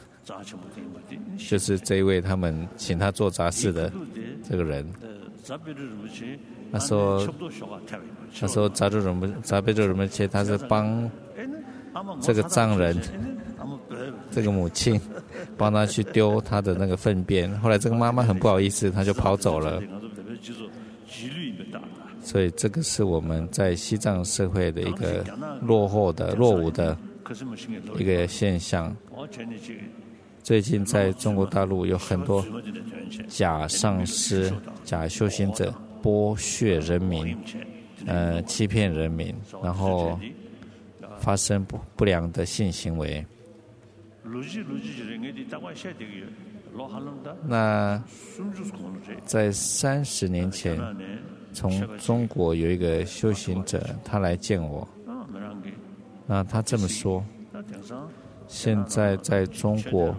就是这一位他们请他做杂事的这个人。他说，他说扎布仁波扎贝卓仁波切，他是帮这个藏人，这个母亲帮他去丢他的那个粪便。后来这个妈妈很不好意思，他就跑走了。所以这个是我们在西藏社会的一个落后的、落伍的一个现象。最近在中国大陆有很多假上师、假修行者剥削人民，呃，欺骗人民，然后发生不不良的性行为。那在三十年前，从中国有一个修行者，他来见我。那他这么说：现在在中国，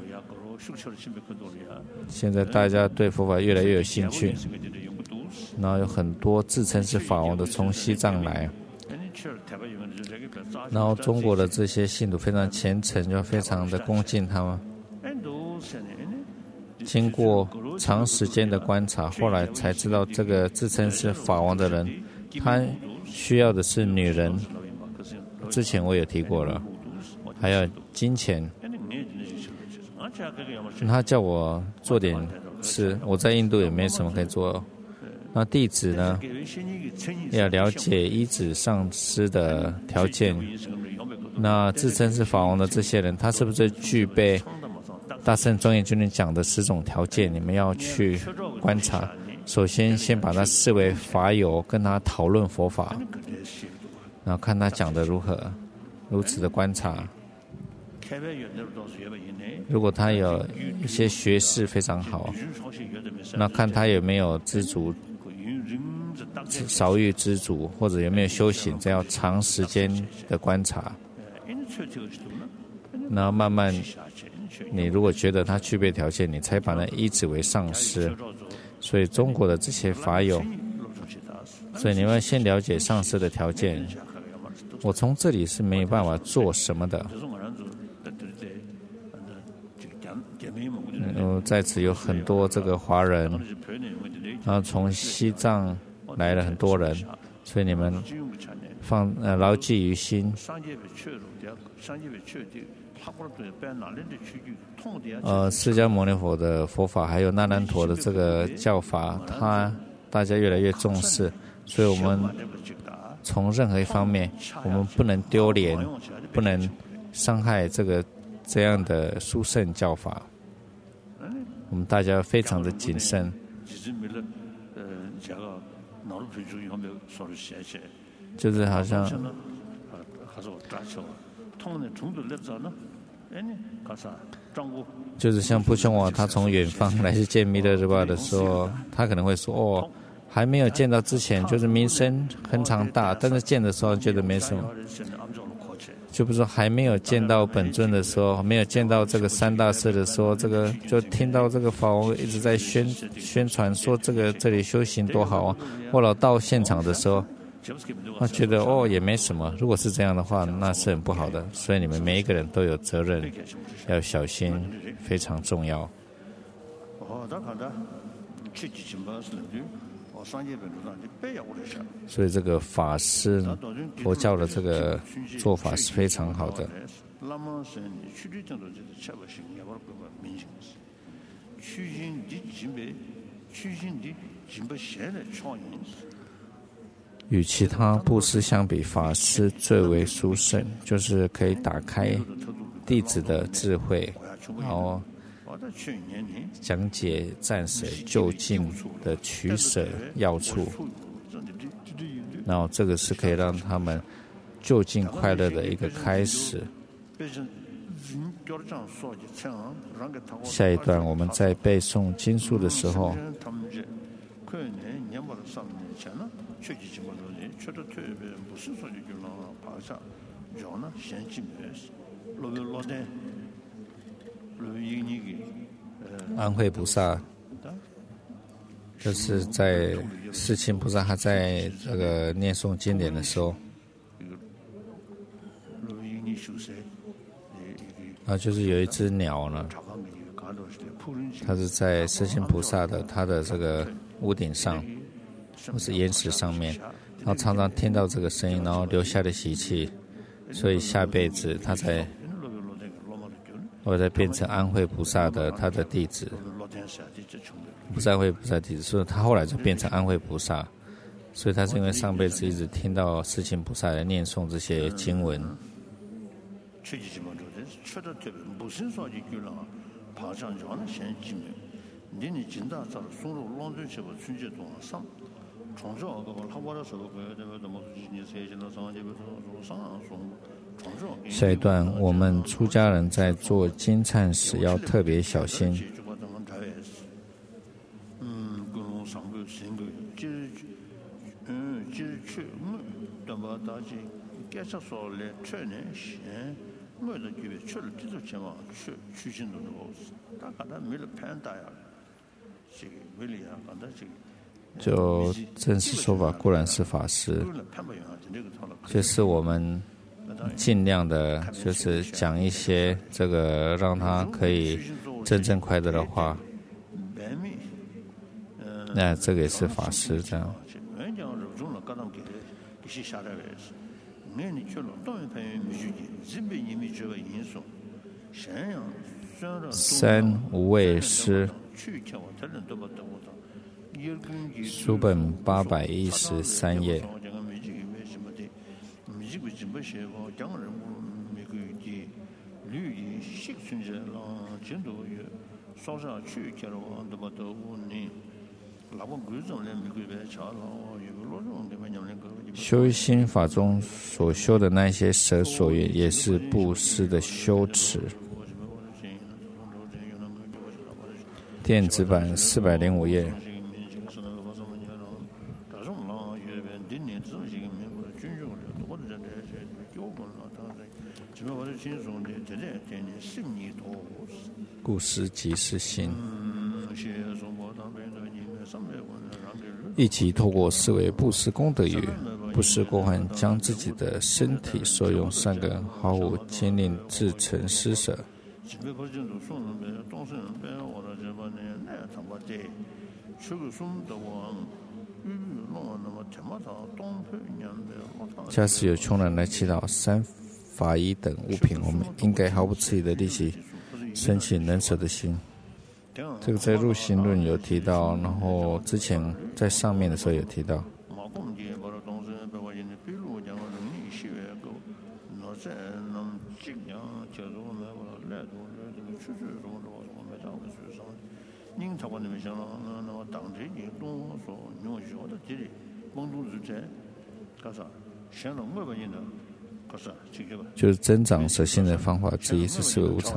现在大家对佛法越来越有兴趣，然后有很多自称是法王的从西藏来，然后中国的这些信徒非常虔诚，就非常的恭敬他们。经过长时间的观察，后来才知道这个自称是法王的人，他需要的是女人，之前我也提过了，还有金钱。他叫我做点事，我在印度也没什么可以做。那弟子呢，要了解依止上师的条件。那自称是法王的这些人，他是不是具备大乘庄严经论讲的十种条件？你们要去观察。首先，先把他视为法友，跟他讨论佛法，然后看他讲的如何，如此的观察。如果他有一些学识非常好，那看他有没有知足、少欲知足，或者有没有修行，这要长时间的观察。然后慢慢，你如果觉得他具备条件，你才把他依止为上师。所以中国的这些法友，所以你们先了解上师的条件。我从这里是没有办法做什么的。嗯，在此有很多这个华人，然后从西藏来了很多人，所以你们放呃牢记于心。呃，释迦牟尼佛的佛法，还有那兰陀的这个教法，它大家越来越重视，所以我们从任何一方面，我们不能丢脸，不能伤害这个这样的殊胜教法。我们大家非常的谨慎。就是好像就是像布琼瓦他从远方来去见弥勒日巴的时候，他可能会说哦，还没有见到之前就是名声很长大，但是见的时候觉得没什么。就不是说还没有见到本尊的时候，没有见到这个三大士的时候，这个就听到这个法王一直在宣宣传说这个这里修行多好啊。后来到现场的时候，他觉得哦也没什么。如果是这样的话，那是很不好的。所以你们每一个人都有责任，要小心，非常重要。所以这个法师佛教的这个做法是非常好的。 与其他布施相比，法师最为殊胜，就是可以打开弟子的智慧，然后讲解暂舍就近的取舍要处，然后这个是可以让他们就近快乐的一个开始。下一段我们在背诵经书的时候，安慧菩萨，就是在世亲菩萨他在这个念诵经典的时候，啊，就是有一只鸟呢，它是在世亲菩萨的他的这个屋顶上，或是岩石上面，然后常常听到这个声音，然后留下的习气，所以下辈子他才我再变成安慧菩萨的他的弟子，不是安慧菩萨弟子，所以他后来就变成安慧菩萨，所以他是因为上辈子一直听到世亲菩萨来念诵这些经文。下一段我们出家人在做经忏时要特别小心。就正式说法固然是法师，就是我们尽量的就是讲一些这个让他可以真正快乐的话，那这个也是法师这样。三无畏施，书本八百一十三页。修心法中所修的那些舍所缘，也是布施的修持。电子版四百零五页。故施即是心，一起透过思维布施功德语，布施过后将自己的身体受用善根毫无坚定至诚施舍。假使有穷人来祈祷三法衣等物品，我们应该毫不迟疑的立即升起能舍的心。这个在入行论有提到，然后之前在上面的时候有提到。就是增长舍心的方法之一是四维无常。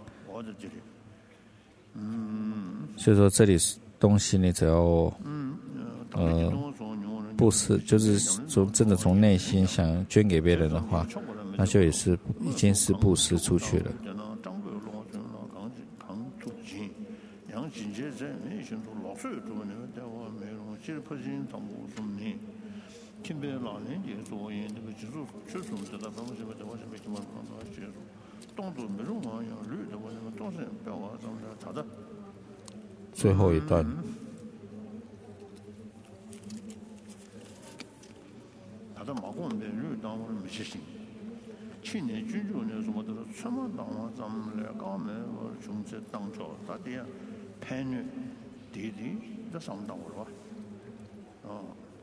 所以说这里东西你只要呃布施，就是从真的从内心想捐给别人的话，那就也是已经是布施出去了。最后一段，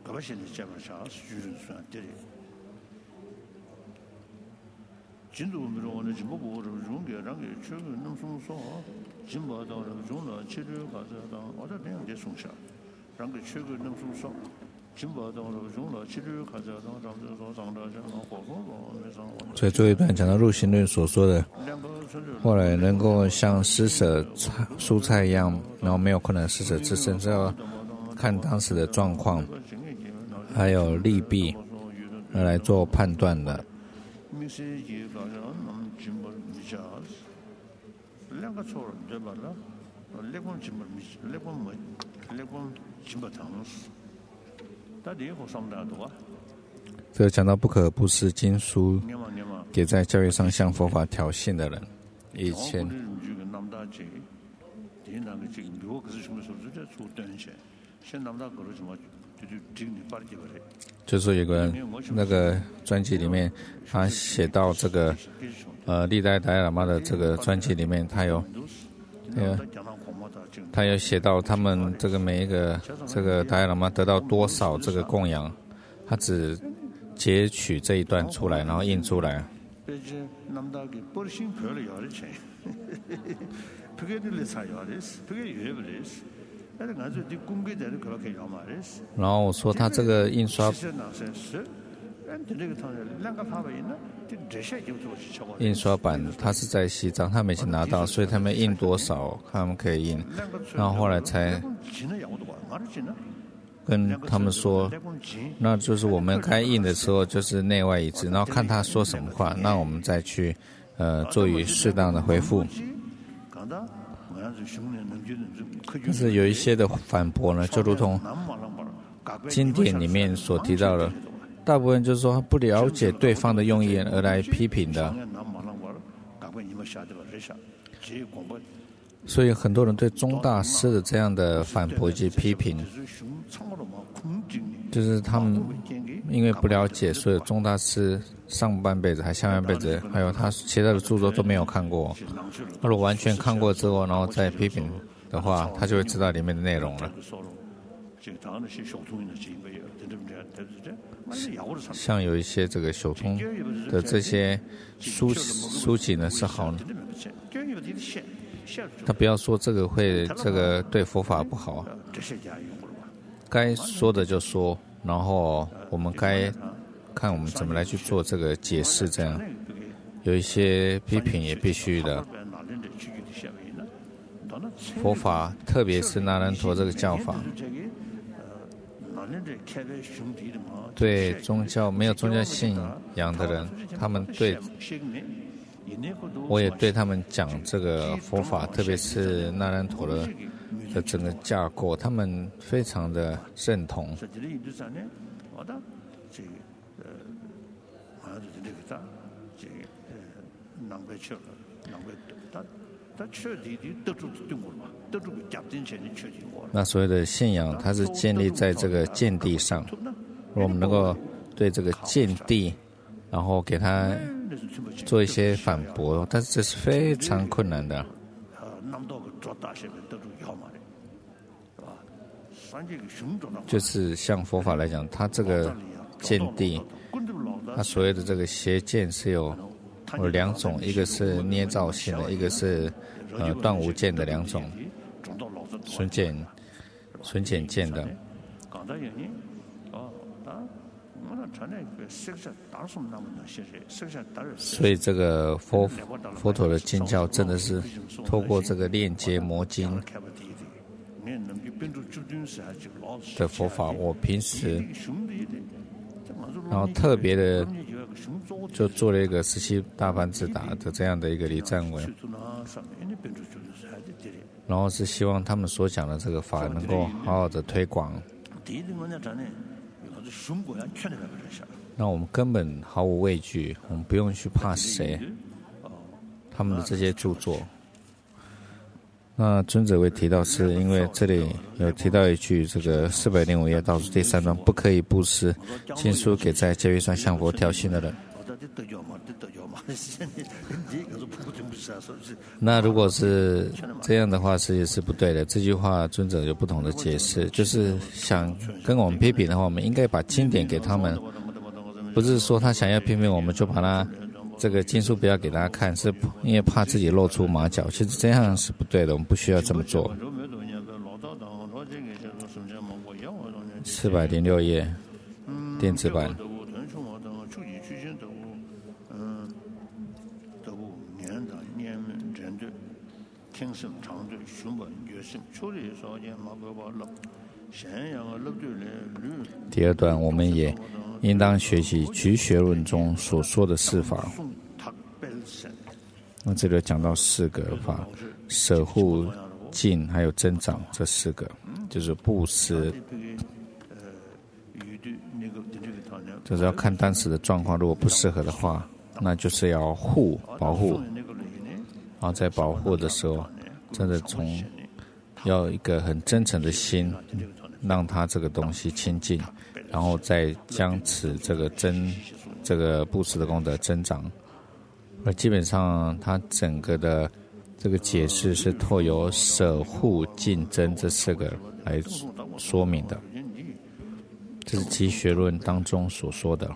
所以最后一段讲到入行论所说的，后来能够像施舍蔬菜一样，然后没有困难施舍自身，这要看当时的状况，还有利弊来做判断的。这讲到不可布施经书给在教育上向佛法挑衅的人，以前就是有个人那个专辑里面，他写到这个呃历代达赖喇嘛的这个专辑里面，他有呃他有写到他们这个每一个这个达赖喇嘛得到多少这个供养，他只截取这一段出来，然后印出来。然后我说他这个印刷印刷版他是在西藏，他们已经拿到，所以他们印多少他们可以印，然后后来才跟他们说，那就是我们该印的时候就是内外一致，然后看他说什么话，那我们再去呃做予适当的回复。但是有一些的反驳呢，就如同经典里面所提到的，大部分就是说不了解对方的用意而来批评的。所以很多人对宗大师的这样的反驳以及批评，就是他们因为不了解，所以宗大师上半辈子还下半辈子还有他其他的著作都没有看过。如果完全看过之后，然后再批评的话，他就会知道里面的内容了。像有一些这个小通的这些书书籍呢是好的，他不要说这个会这个对佛法不好，该说的就说，然后我们该看我们怎么来去做这个解释，这样有一些批评也必须的。佛法特别是那兰陀这个教法，对宗教没有宗教信仰的人，他们对我也对他们讲这个佛法，特别是那兰陀的的整个架构，他们非常的认同。那所谓的信仰，它是建立在这个见地上。如果我们能够对这个见地，然后给他做一些反驳，但是这是非常困难的。就是像佛法来讲，它这个见地，它所谓的这个邪见是有有两种，一个是捏造性的，一个是呃断无见的两种，纯简纯简见的。所以这个佛佛陀的经教真的是透过这个链接魔经的佛法，我平时然后特别的就做了一个十七大梵字打的这样的一个礼赞文，然后是希望他们所讲的这个法能够好好的推广。那我们根本毫无畏惧，我们不用去怕谁，他们的这些著作。那尊者会提到，是因为这里有提到一句，这个四百零五页倒数第三段，不可以布施经书给在戒律上向佛挑衅的人。 那如果是这样的话，是也是不对的。这句话尊者有不同的解释，就是想跟我们批评的话，我们应该把经典给他们，不是说他想要批评我们就把他这个经书不要给大家看，是因为怕自己露出马脚。其实这样是不对的，我们不需要这么做。四百零六页，电子版。第二段，我们也应当学习局学论中所说的四法。那这里讲到四个法：舍护、净还有增长，这四个就是布施。就是要看当时的状况，如果不适合的话，那就是要护保护，然后在保护的时候，真的从要一个很真诚的心，让他这个东西清净，然后再将此这个增这个布施的功德增长。而基本上，它整个的这个解释是透由舍护净增这四个来说明的。这是集学论当中所说的。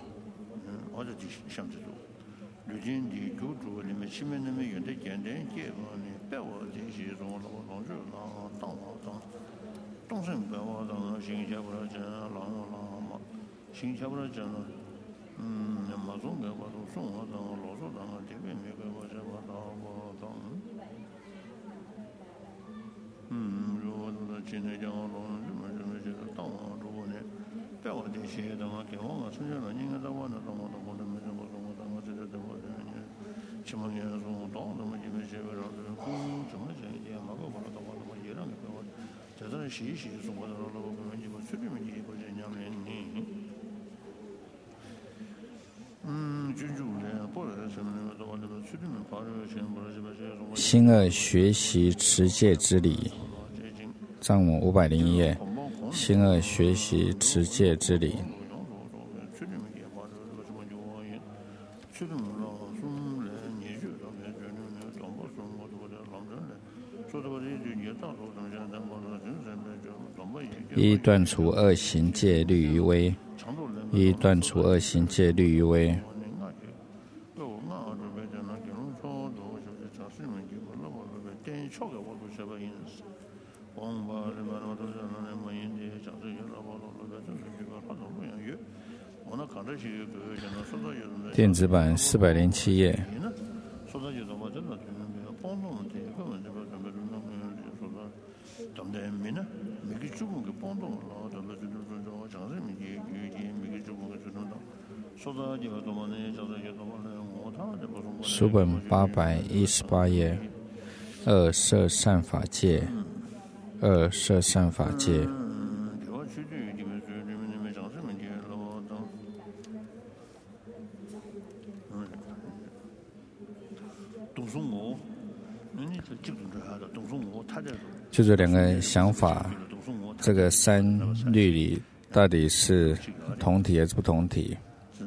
心二学习持戒之理，藏文五百零一页。心二学习持戒之理。一断除恶行戒律于威，一断除恶行戒律于威。电子版四百零七页。书本八百一十八页。二摄善法界，二摄善法界。就这两个想法，这个三律里到底是同体还是不同体？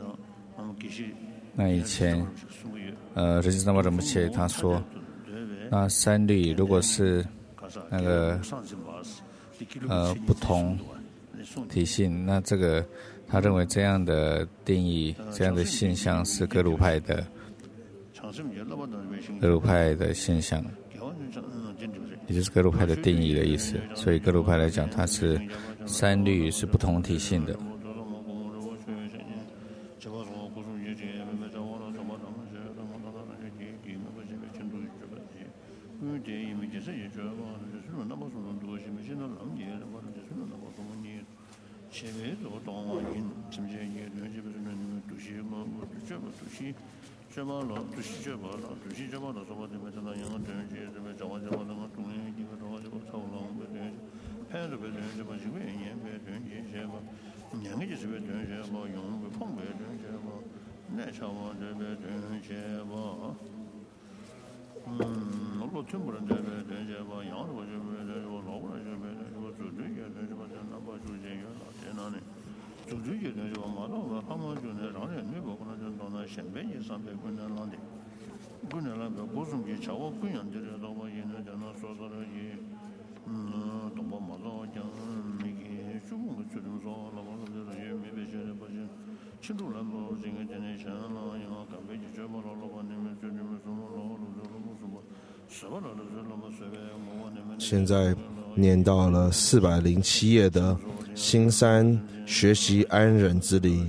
那以前，呃，仁波切怎么切？他说，那三律如果是那个呃不同体性，那这个他认为这样的定义、这样的现象是格鲁派的格鲁派的现象。也就是格鲁派的定义的意思，所以格鲁派来讲，它是三律是不同体性的。 现在念到了四百零七页的新三学习安忍之理。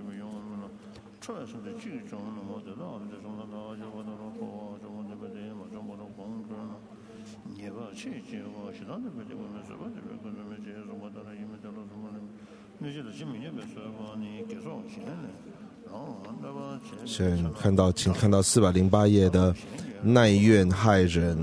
先看到，请看到四百零八页的耐怨害人。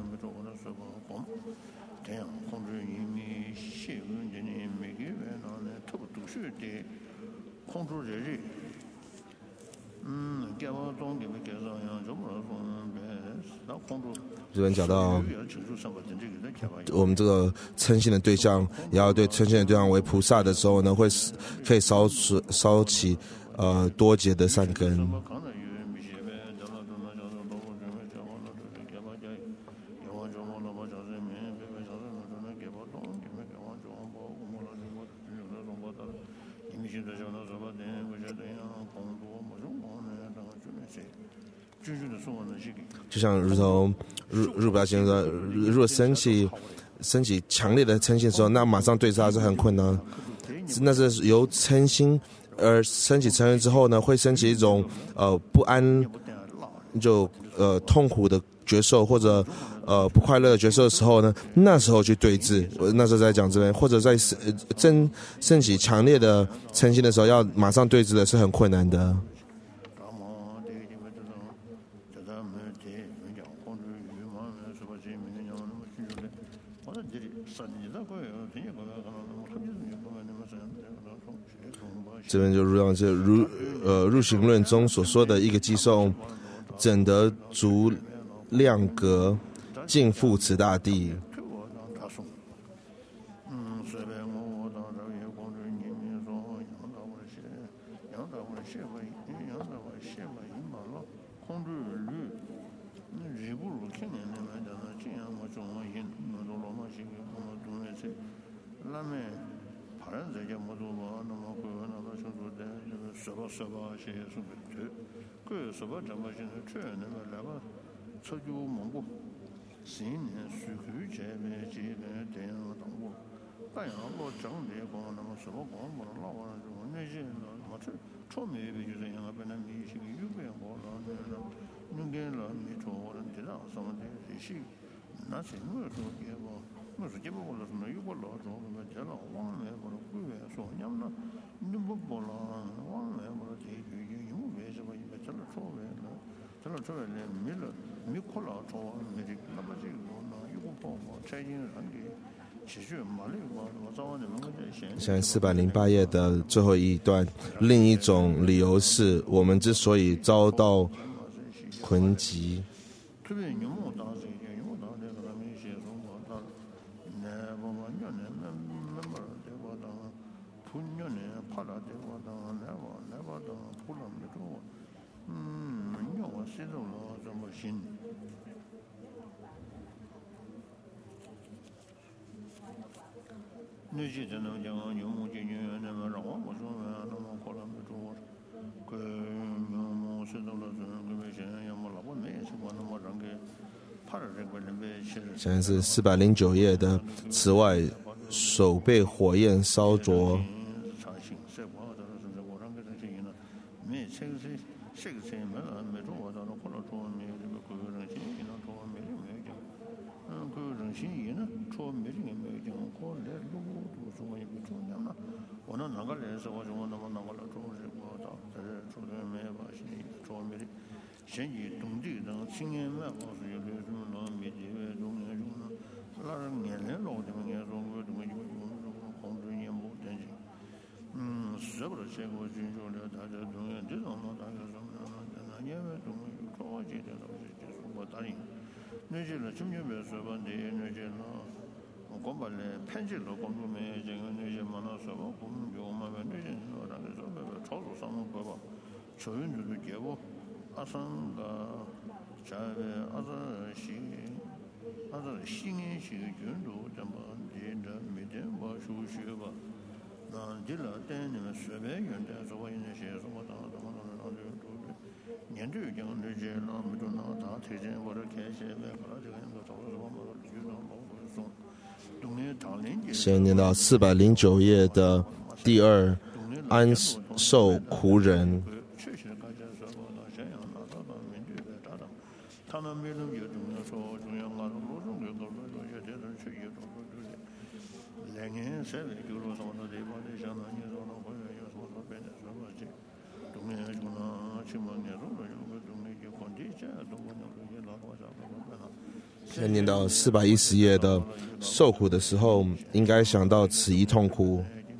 这边讲到，我们这个嗔心的对象，也要对嗔心的对象为菩萨的时候呢，会可以烧烧起呃多劫的善根。就像如同入入表先生说，如果升起升起强烈的嗔心的时候，那马上对杀是很困难。那是由嗔心而升起嗔心之后呢，会升起一种呃不安，就呃痛苦的觉受或者呃不快乐的觉受的时候呢，那时候去对峙。那时候在讲这边，或者在升升起强烈的嗔心的时候，要马上对峙的是很困难的。这边就如像这如呃入行论中所说的一个寄颂，整得足量格，尽覆此大地。现在四百零八页的最后一段，另一种理由是我们之所以遭到困疾。现在是四百零九页的，此外手被火焰烧灼。 先念到四百零九页的第二安受苦忍。先念到四百一十页的受苦的时候，应该想到此一痛苦。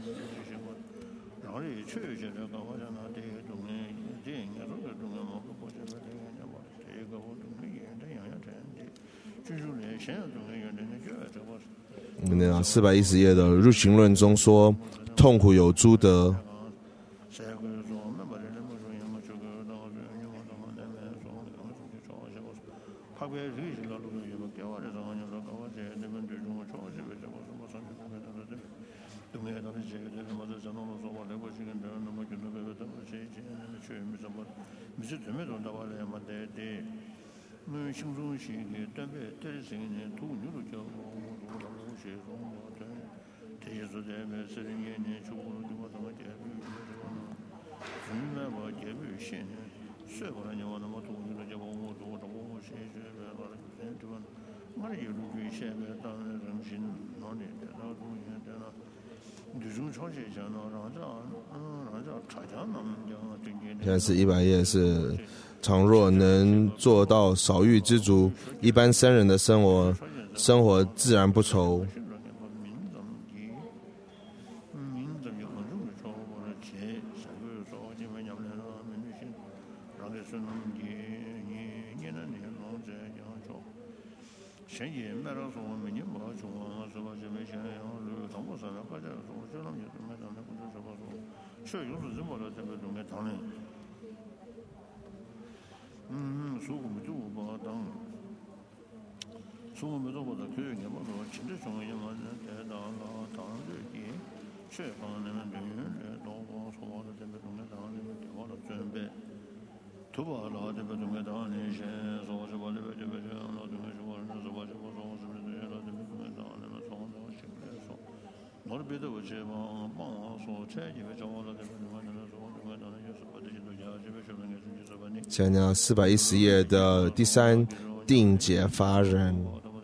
念到四百一十页的入行论中说，痛苦有诸德。现在是一百页，是倘若能做到少欲知足，一般僧人的生活生活自然不愁。现在四百一十页的第三定解法忍。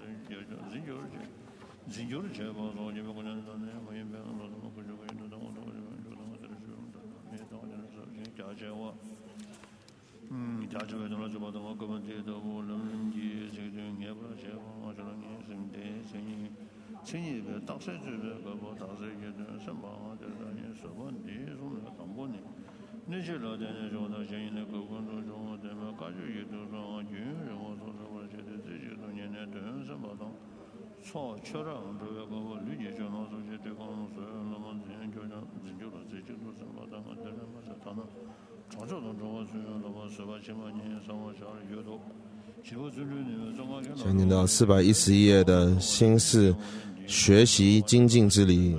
先念到四百一十一页的心事学习精进之理。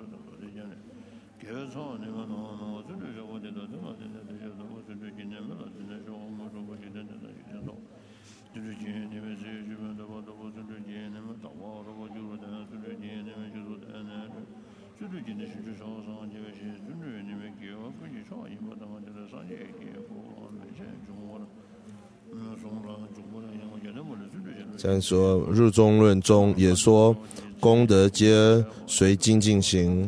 这样说，入中论中也说，功德皆随精进行。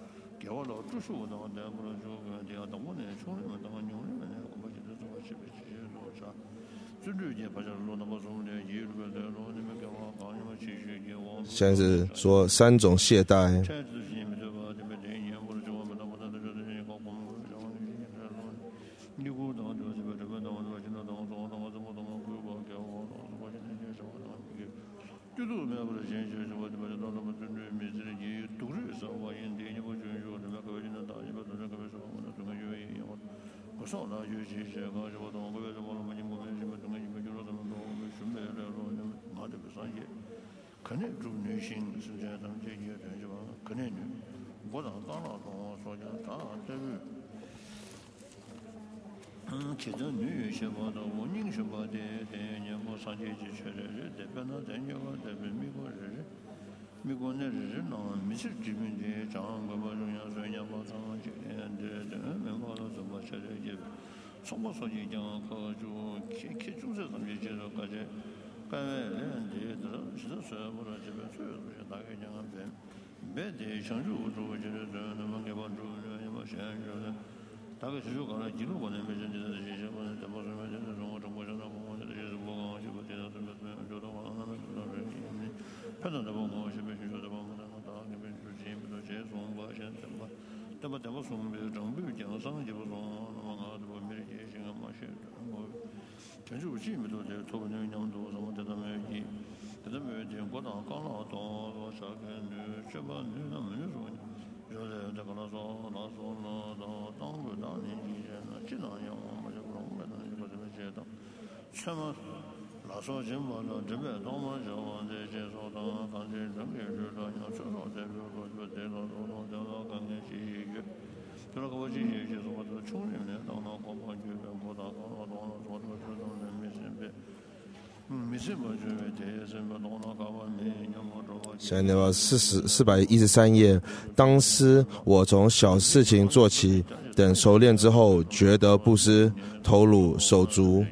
现在是说三种懈怠。 肯定住女性是这样，咱们这些人是吧？肯定女，我当当了同说叫当这个，嗯，其中女些吧的，我认识吧的，的年过上阶级确实是代表那咱家吧，代表美国人。美国那日呢，没事这边的涨个吧，中央说年报涨这这这美国都怎么确实也，从我说起讲，可就开开注册上面介绍感觉，感觉人的这这说不了这边所有东西大概讲别别的像入住就是这那么给帮助人么现实的，大概是说搞了记录过那没人的这些我怎么什么就是中国中国上的我这些是我讲就不知道什么什么就到网上面知道人。反正在我我这边学校在我们那个大那边就进不到接送吧，现在吧，但不但不送别政府奖赏就不送，那么我这不没得接行啊嘛些，我全是进不到这托不了两多什么在那边去，在那边去我当刚老到我啥个女这把女他们就说，有的在跟他说，他说那到当个当年级人了，这样样我们就不弄了，就把这边接到，什么？那说情况呢，这边咱们就往这些说的，看这人民知道，要至少这个说就这个说到叫到看看洗洗浴，就那个我洗洗浴是我这穷人呢，到那国防局跟国大搞到到那说的是当人没身边，嗯，没什么就这些什么到那搞完没，要么着。 现在那个四十四百一十三页，当时我从小事情做起，等熟练之后，觉得不失头颅手足。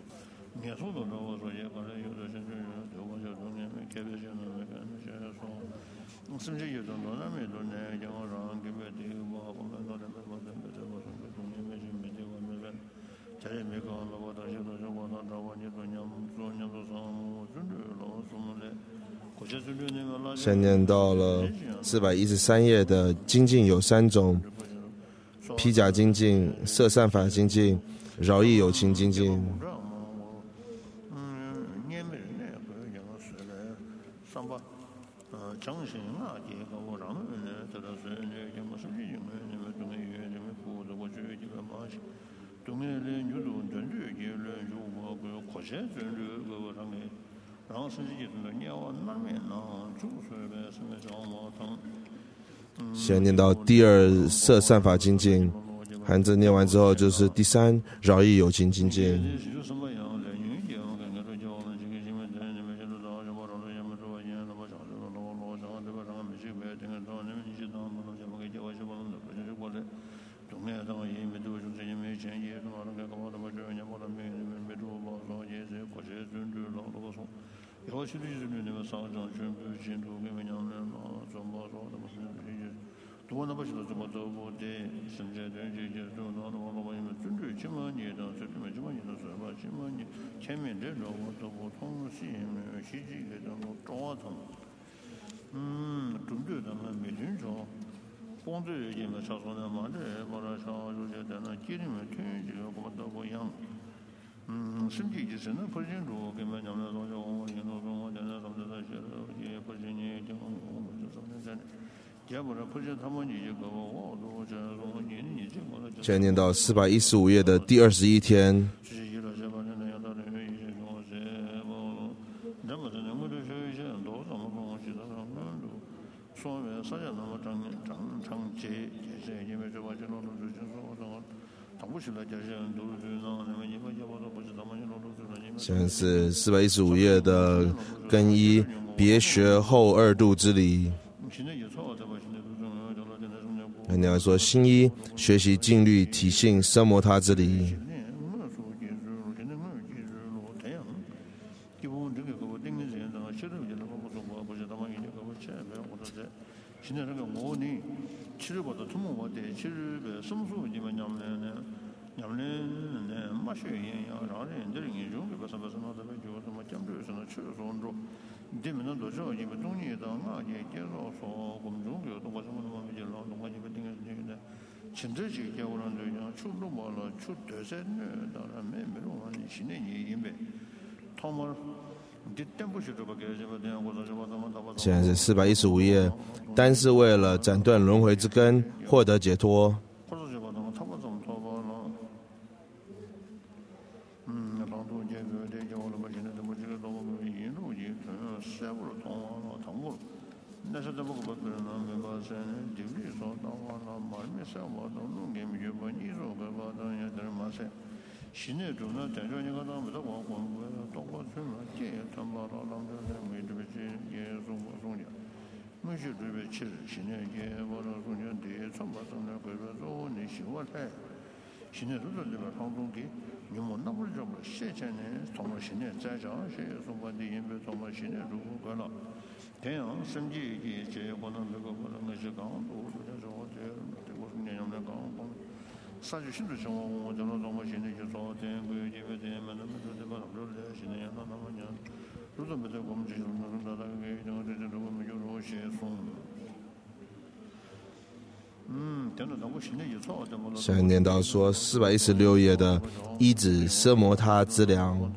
甚至有种多那么多年，讲我让给别的我我们老人们我们别的我说别东西没事没得我们别，家里没搞了我到现在是我到找我你做娘做娘做上我准备了什么的，国家准备那个那。 现在念到了四百一十三页的精进有三种：披甲精进、色散法精进、饶益有情精进。 嗯，年没人呢，可以讲是来上班。呃，相信啊，这个我让人呢，这都是呢，什么手机用的，什么中医，什么辅助，我觉得这个嘛是，中医的女主针对这个如果个科学针对个个上面，然后甚至就是说你要往哪面呢，主说的什么什么汤。 先念到第二色散法精进，含着念完之后就是第三饶益有情精进。 要求的是那个上涨全部进度给我娘们啊，怎么说的么是这些，多那不是怎么走不的，现在这这些都那那那我们针对几万年的，这里面几万年的是吧？几万年前面这种我都不同西面西几个这种抓疼，嗯，针对咱们没听说，广州人们小说呢嘛，这把它小有些在那街里面听这个我们都不一样。嗯，身体就是那不清楚，跟我讲的说叫我领导跟我讲的他们在写的也不是你讲我们就说那在，结果呢不是他们你就跟我我我这说你你这我的。 现在念到四百一十五页的第二十一天。 是一了，这把人要到那个一些东西，我那么是能够就是一些很多什么东西的，那都说明啥叫那么长长长节，就是因为这把这老多就是说我说。 现在是四百一十五页的更一，别学后二度之理。人家说新一学习静虑体性生摩他之理。 现在这个我呢，其实我的父母我的其实个什么时候你们娘们呢？娘们呢，没学营养，让人这人用个不什么什么什么就什么讲究什么吃什么着，你们那多少你们中年的啊，也介绍说我们中国东西什么什么没见了，东西你们盯着盯着，现在这些我让对象出路嘛了，出得山呢，当然没没弄完，现在也也没，他们。 现在是四百一十五页，单是为了斩断轮回之根，获得解脱。 嗯，帮助这个这叫我们现在怎么这个都一路一直下不了通啊。 신의 존나 대전이가 나면서 공부해서 똑같으면 제 담바로 남자들 메드베지 계속 소냐 무시 주베 칠 신의 게 뭐라 소냐데 참바선을 그래서 네 시원해 신의 조절을 방송기 니못 나불 좀 시전에 정말 신의 자자 시에서 반대 인베 정말 신의 루고가라 대양 심지 제 보는 거 보는 것이 강도 그래서 어제 되고 내년에 강 사주신도 정원 저는 정말 신의 교서 된 거에 되면은 그때가 그럴 신의 하나 남anya 루도메도 검지는 나다게 저는 저거 뭐로 시송嗯， 下面念到说四百一十六页的一指奢摩他之粮。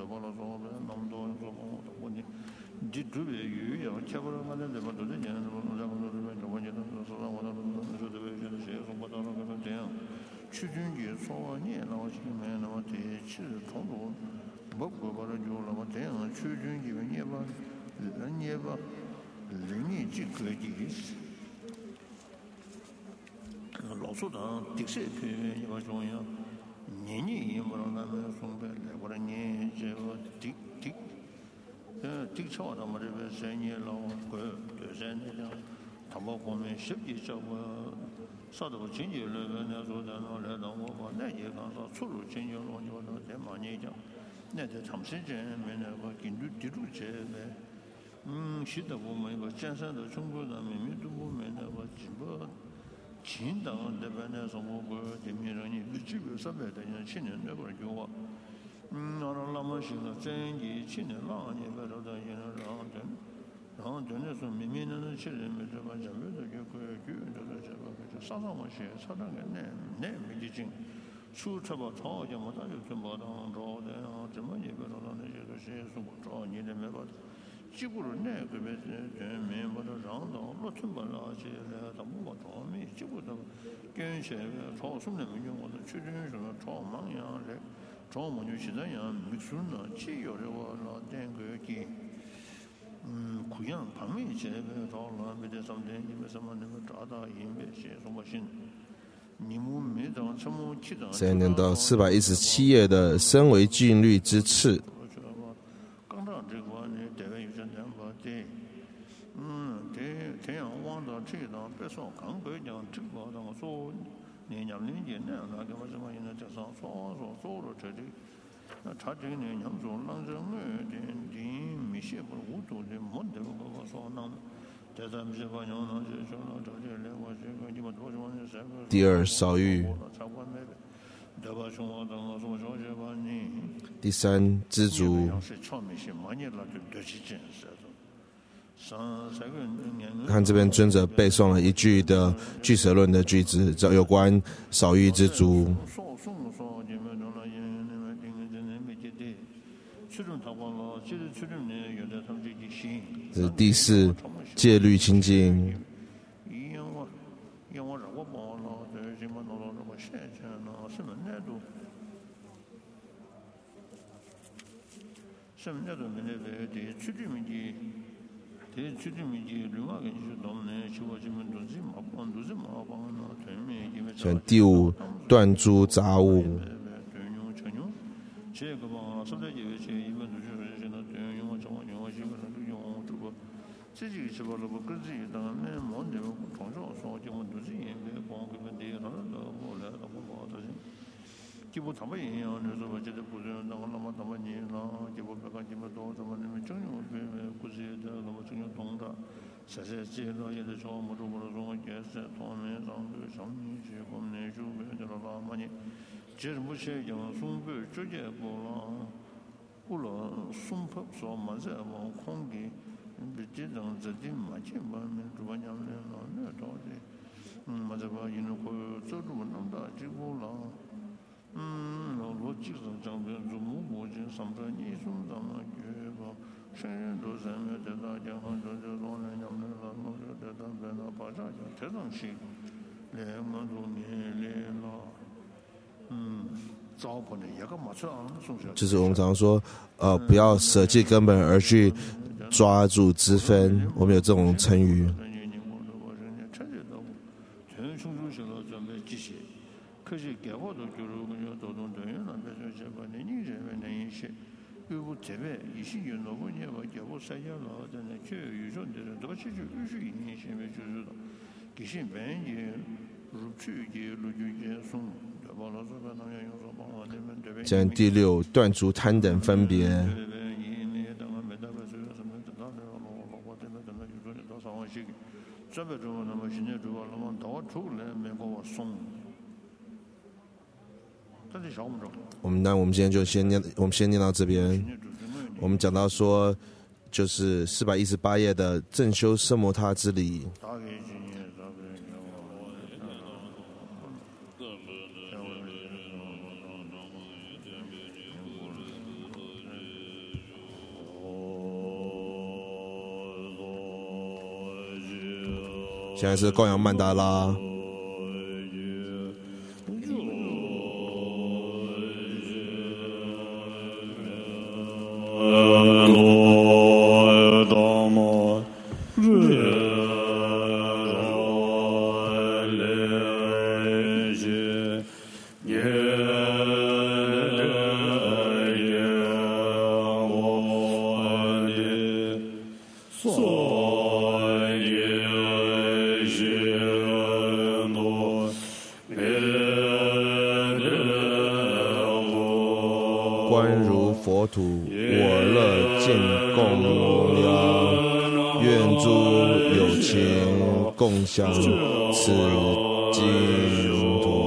老苏党的确可以要重要，年年也不让他们送白来，或者年这个的的，呃，的确他们这边三年老过，对三年了，他们方面实际上我啥都经济那个那说的那来让我把那些刚说出入经济了，就说在马年讲，那在长时间没那个跟住地主这呗，嗯，是的，我们个健身的中国人民民都我们那个基本。秦党这边呢，什么个人民人民基本上面的人青年那个就话，嗯，那那么些个真的青年老年边头的人让真，然后真的是明明那些人们这个这边的就可以就这个这个就上上么些，上那个那那没得劲，出车吧超就么大就怎么当着的啊，怎么也不知道那些个些什么着你的没办法。基本上那个边人民把它让到老村把那些来，他们把他们基本上跟些个超市那边用我的去真什么超忙样的，超忙就现在样没数呢，只有的话那点个给，嗯，苦样旁边些个超了，没得什么点，你们什么那个炸大银别些什么新。 再念到四百一十七页的身为禁律之次。 这样往到这档别说刚个讲这个当说年年年年那那个什么现在这上说说说了这里那他这个年年说让人儿的的没些不无度的没得个个说那在咱们这方面呢就说了这里来我这个你们多少人三个第二少欲第三知足看这边尊者背诵了一句的俱舍论的句子，有关少欲知足。这是第四戒律清净。选第五断诸杂物。 这几个是吧？那个各自当然没忙的，从小说就我都是应该光给问题，他那我来他不搞的，基本他们一样，你说吧，这个不是那个那么那么年了，基本别看基本多，什么你们真有别别故事的，那么真有懂的，实在这个也得说，我说我说也是他们上个上面去我们那时候别的了那么年，这是不是讲送给直接过了，过了送破说嘛这往空给。这种自己没钱吧，没主办家们了，那着急，嗯，嘛这把因为可走路那么大结果了，嗯，老罗几个长辈做木工进上班，你说咱们觉吧，生人都生了，在大家好这这老人家们了，我说在咱们那把啥叫这种事，两个多年来了，嗯。 就是我们常说，呃，不要舍弃根本而去抓住支分，我们有这种成语。 전 충주실로 좀 지시 그시 개고도 주로군요 도동 되는 배송 제반이 이제는 인시 그리고 제배 이십육 노분이 뭐 개고 사야로 되는 그 유전들은 도시 유시 인심에 주주도 기신 변이 루추기 루주제 송 저번에서 변하는 요소 방안되면 되면 现在第六断除贪等分别。我们那我们今天就先念，我们先念到这边。我们讲到说，就是四百一十八页的正修奢摩他之理。现在是供养曼达拉。观如佛土，我乐尽供养，愿诸有情共享此净土。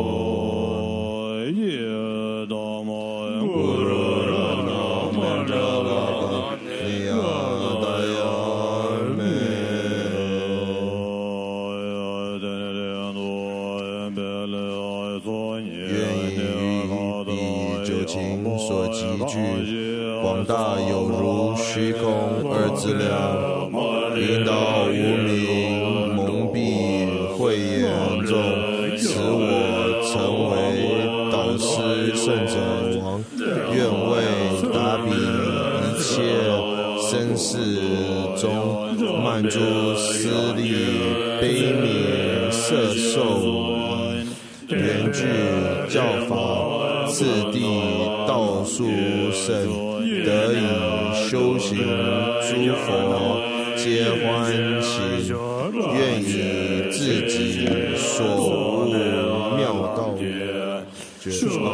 所集聚广大有如虚空二资量，引导无明蒙蔽慧眼众，使我成为导师圣者王。愿为达彼一切生世中，漫诸私利悲悯摄受缘具教法，次第道术圣，得以修行诸佛皆欢喜，愿以自己所悟妙道觉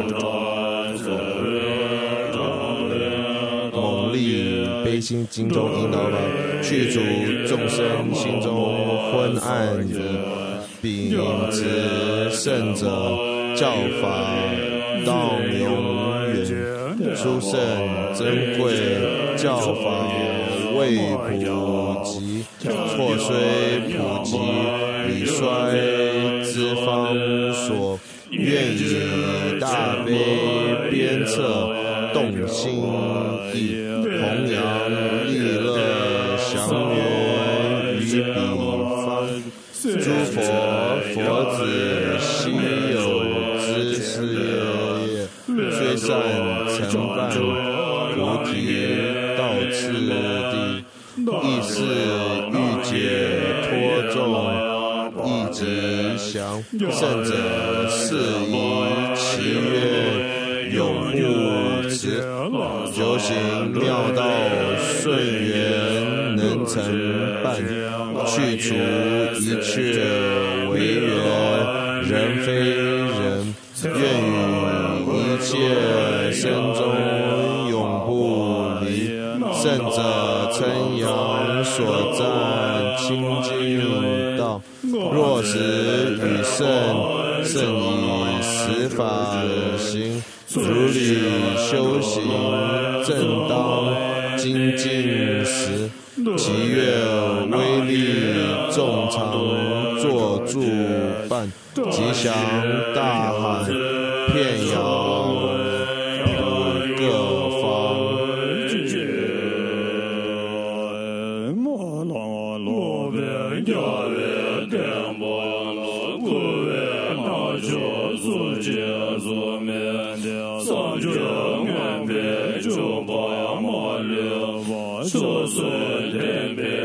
猛力悲心经中引导法，去除众生心中昏暗秉持圣者教法道永远，殊胜珍贵教法未普及，错虽普及，已衰之方所。愿以大悲鞭策动心地，弘扬利乐祥源于彼方。诸佛佛子悉有之事业，虽善承办菩提道次第，亦是欲解脱众，亦吉祥。圣者是以其愿永护持，修行妙道顺缘能成办，去除一切违缘人非人，愿与一切身中永不离。圣者称扬所赞清净道，若实与圣，圣以实法行，如理修行正当精进时，其愿威力众常作助伴，吉祥大喊遍扬各方。 说随天别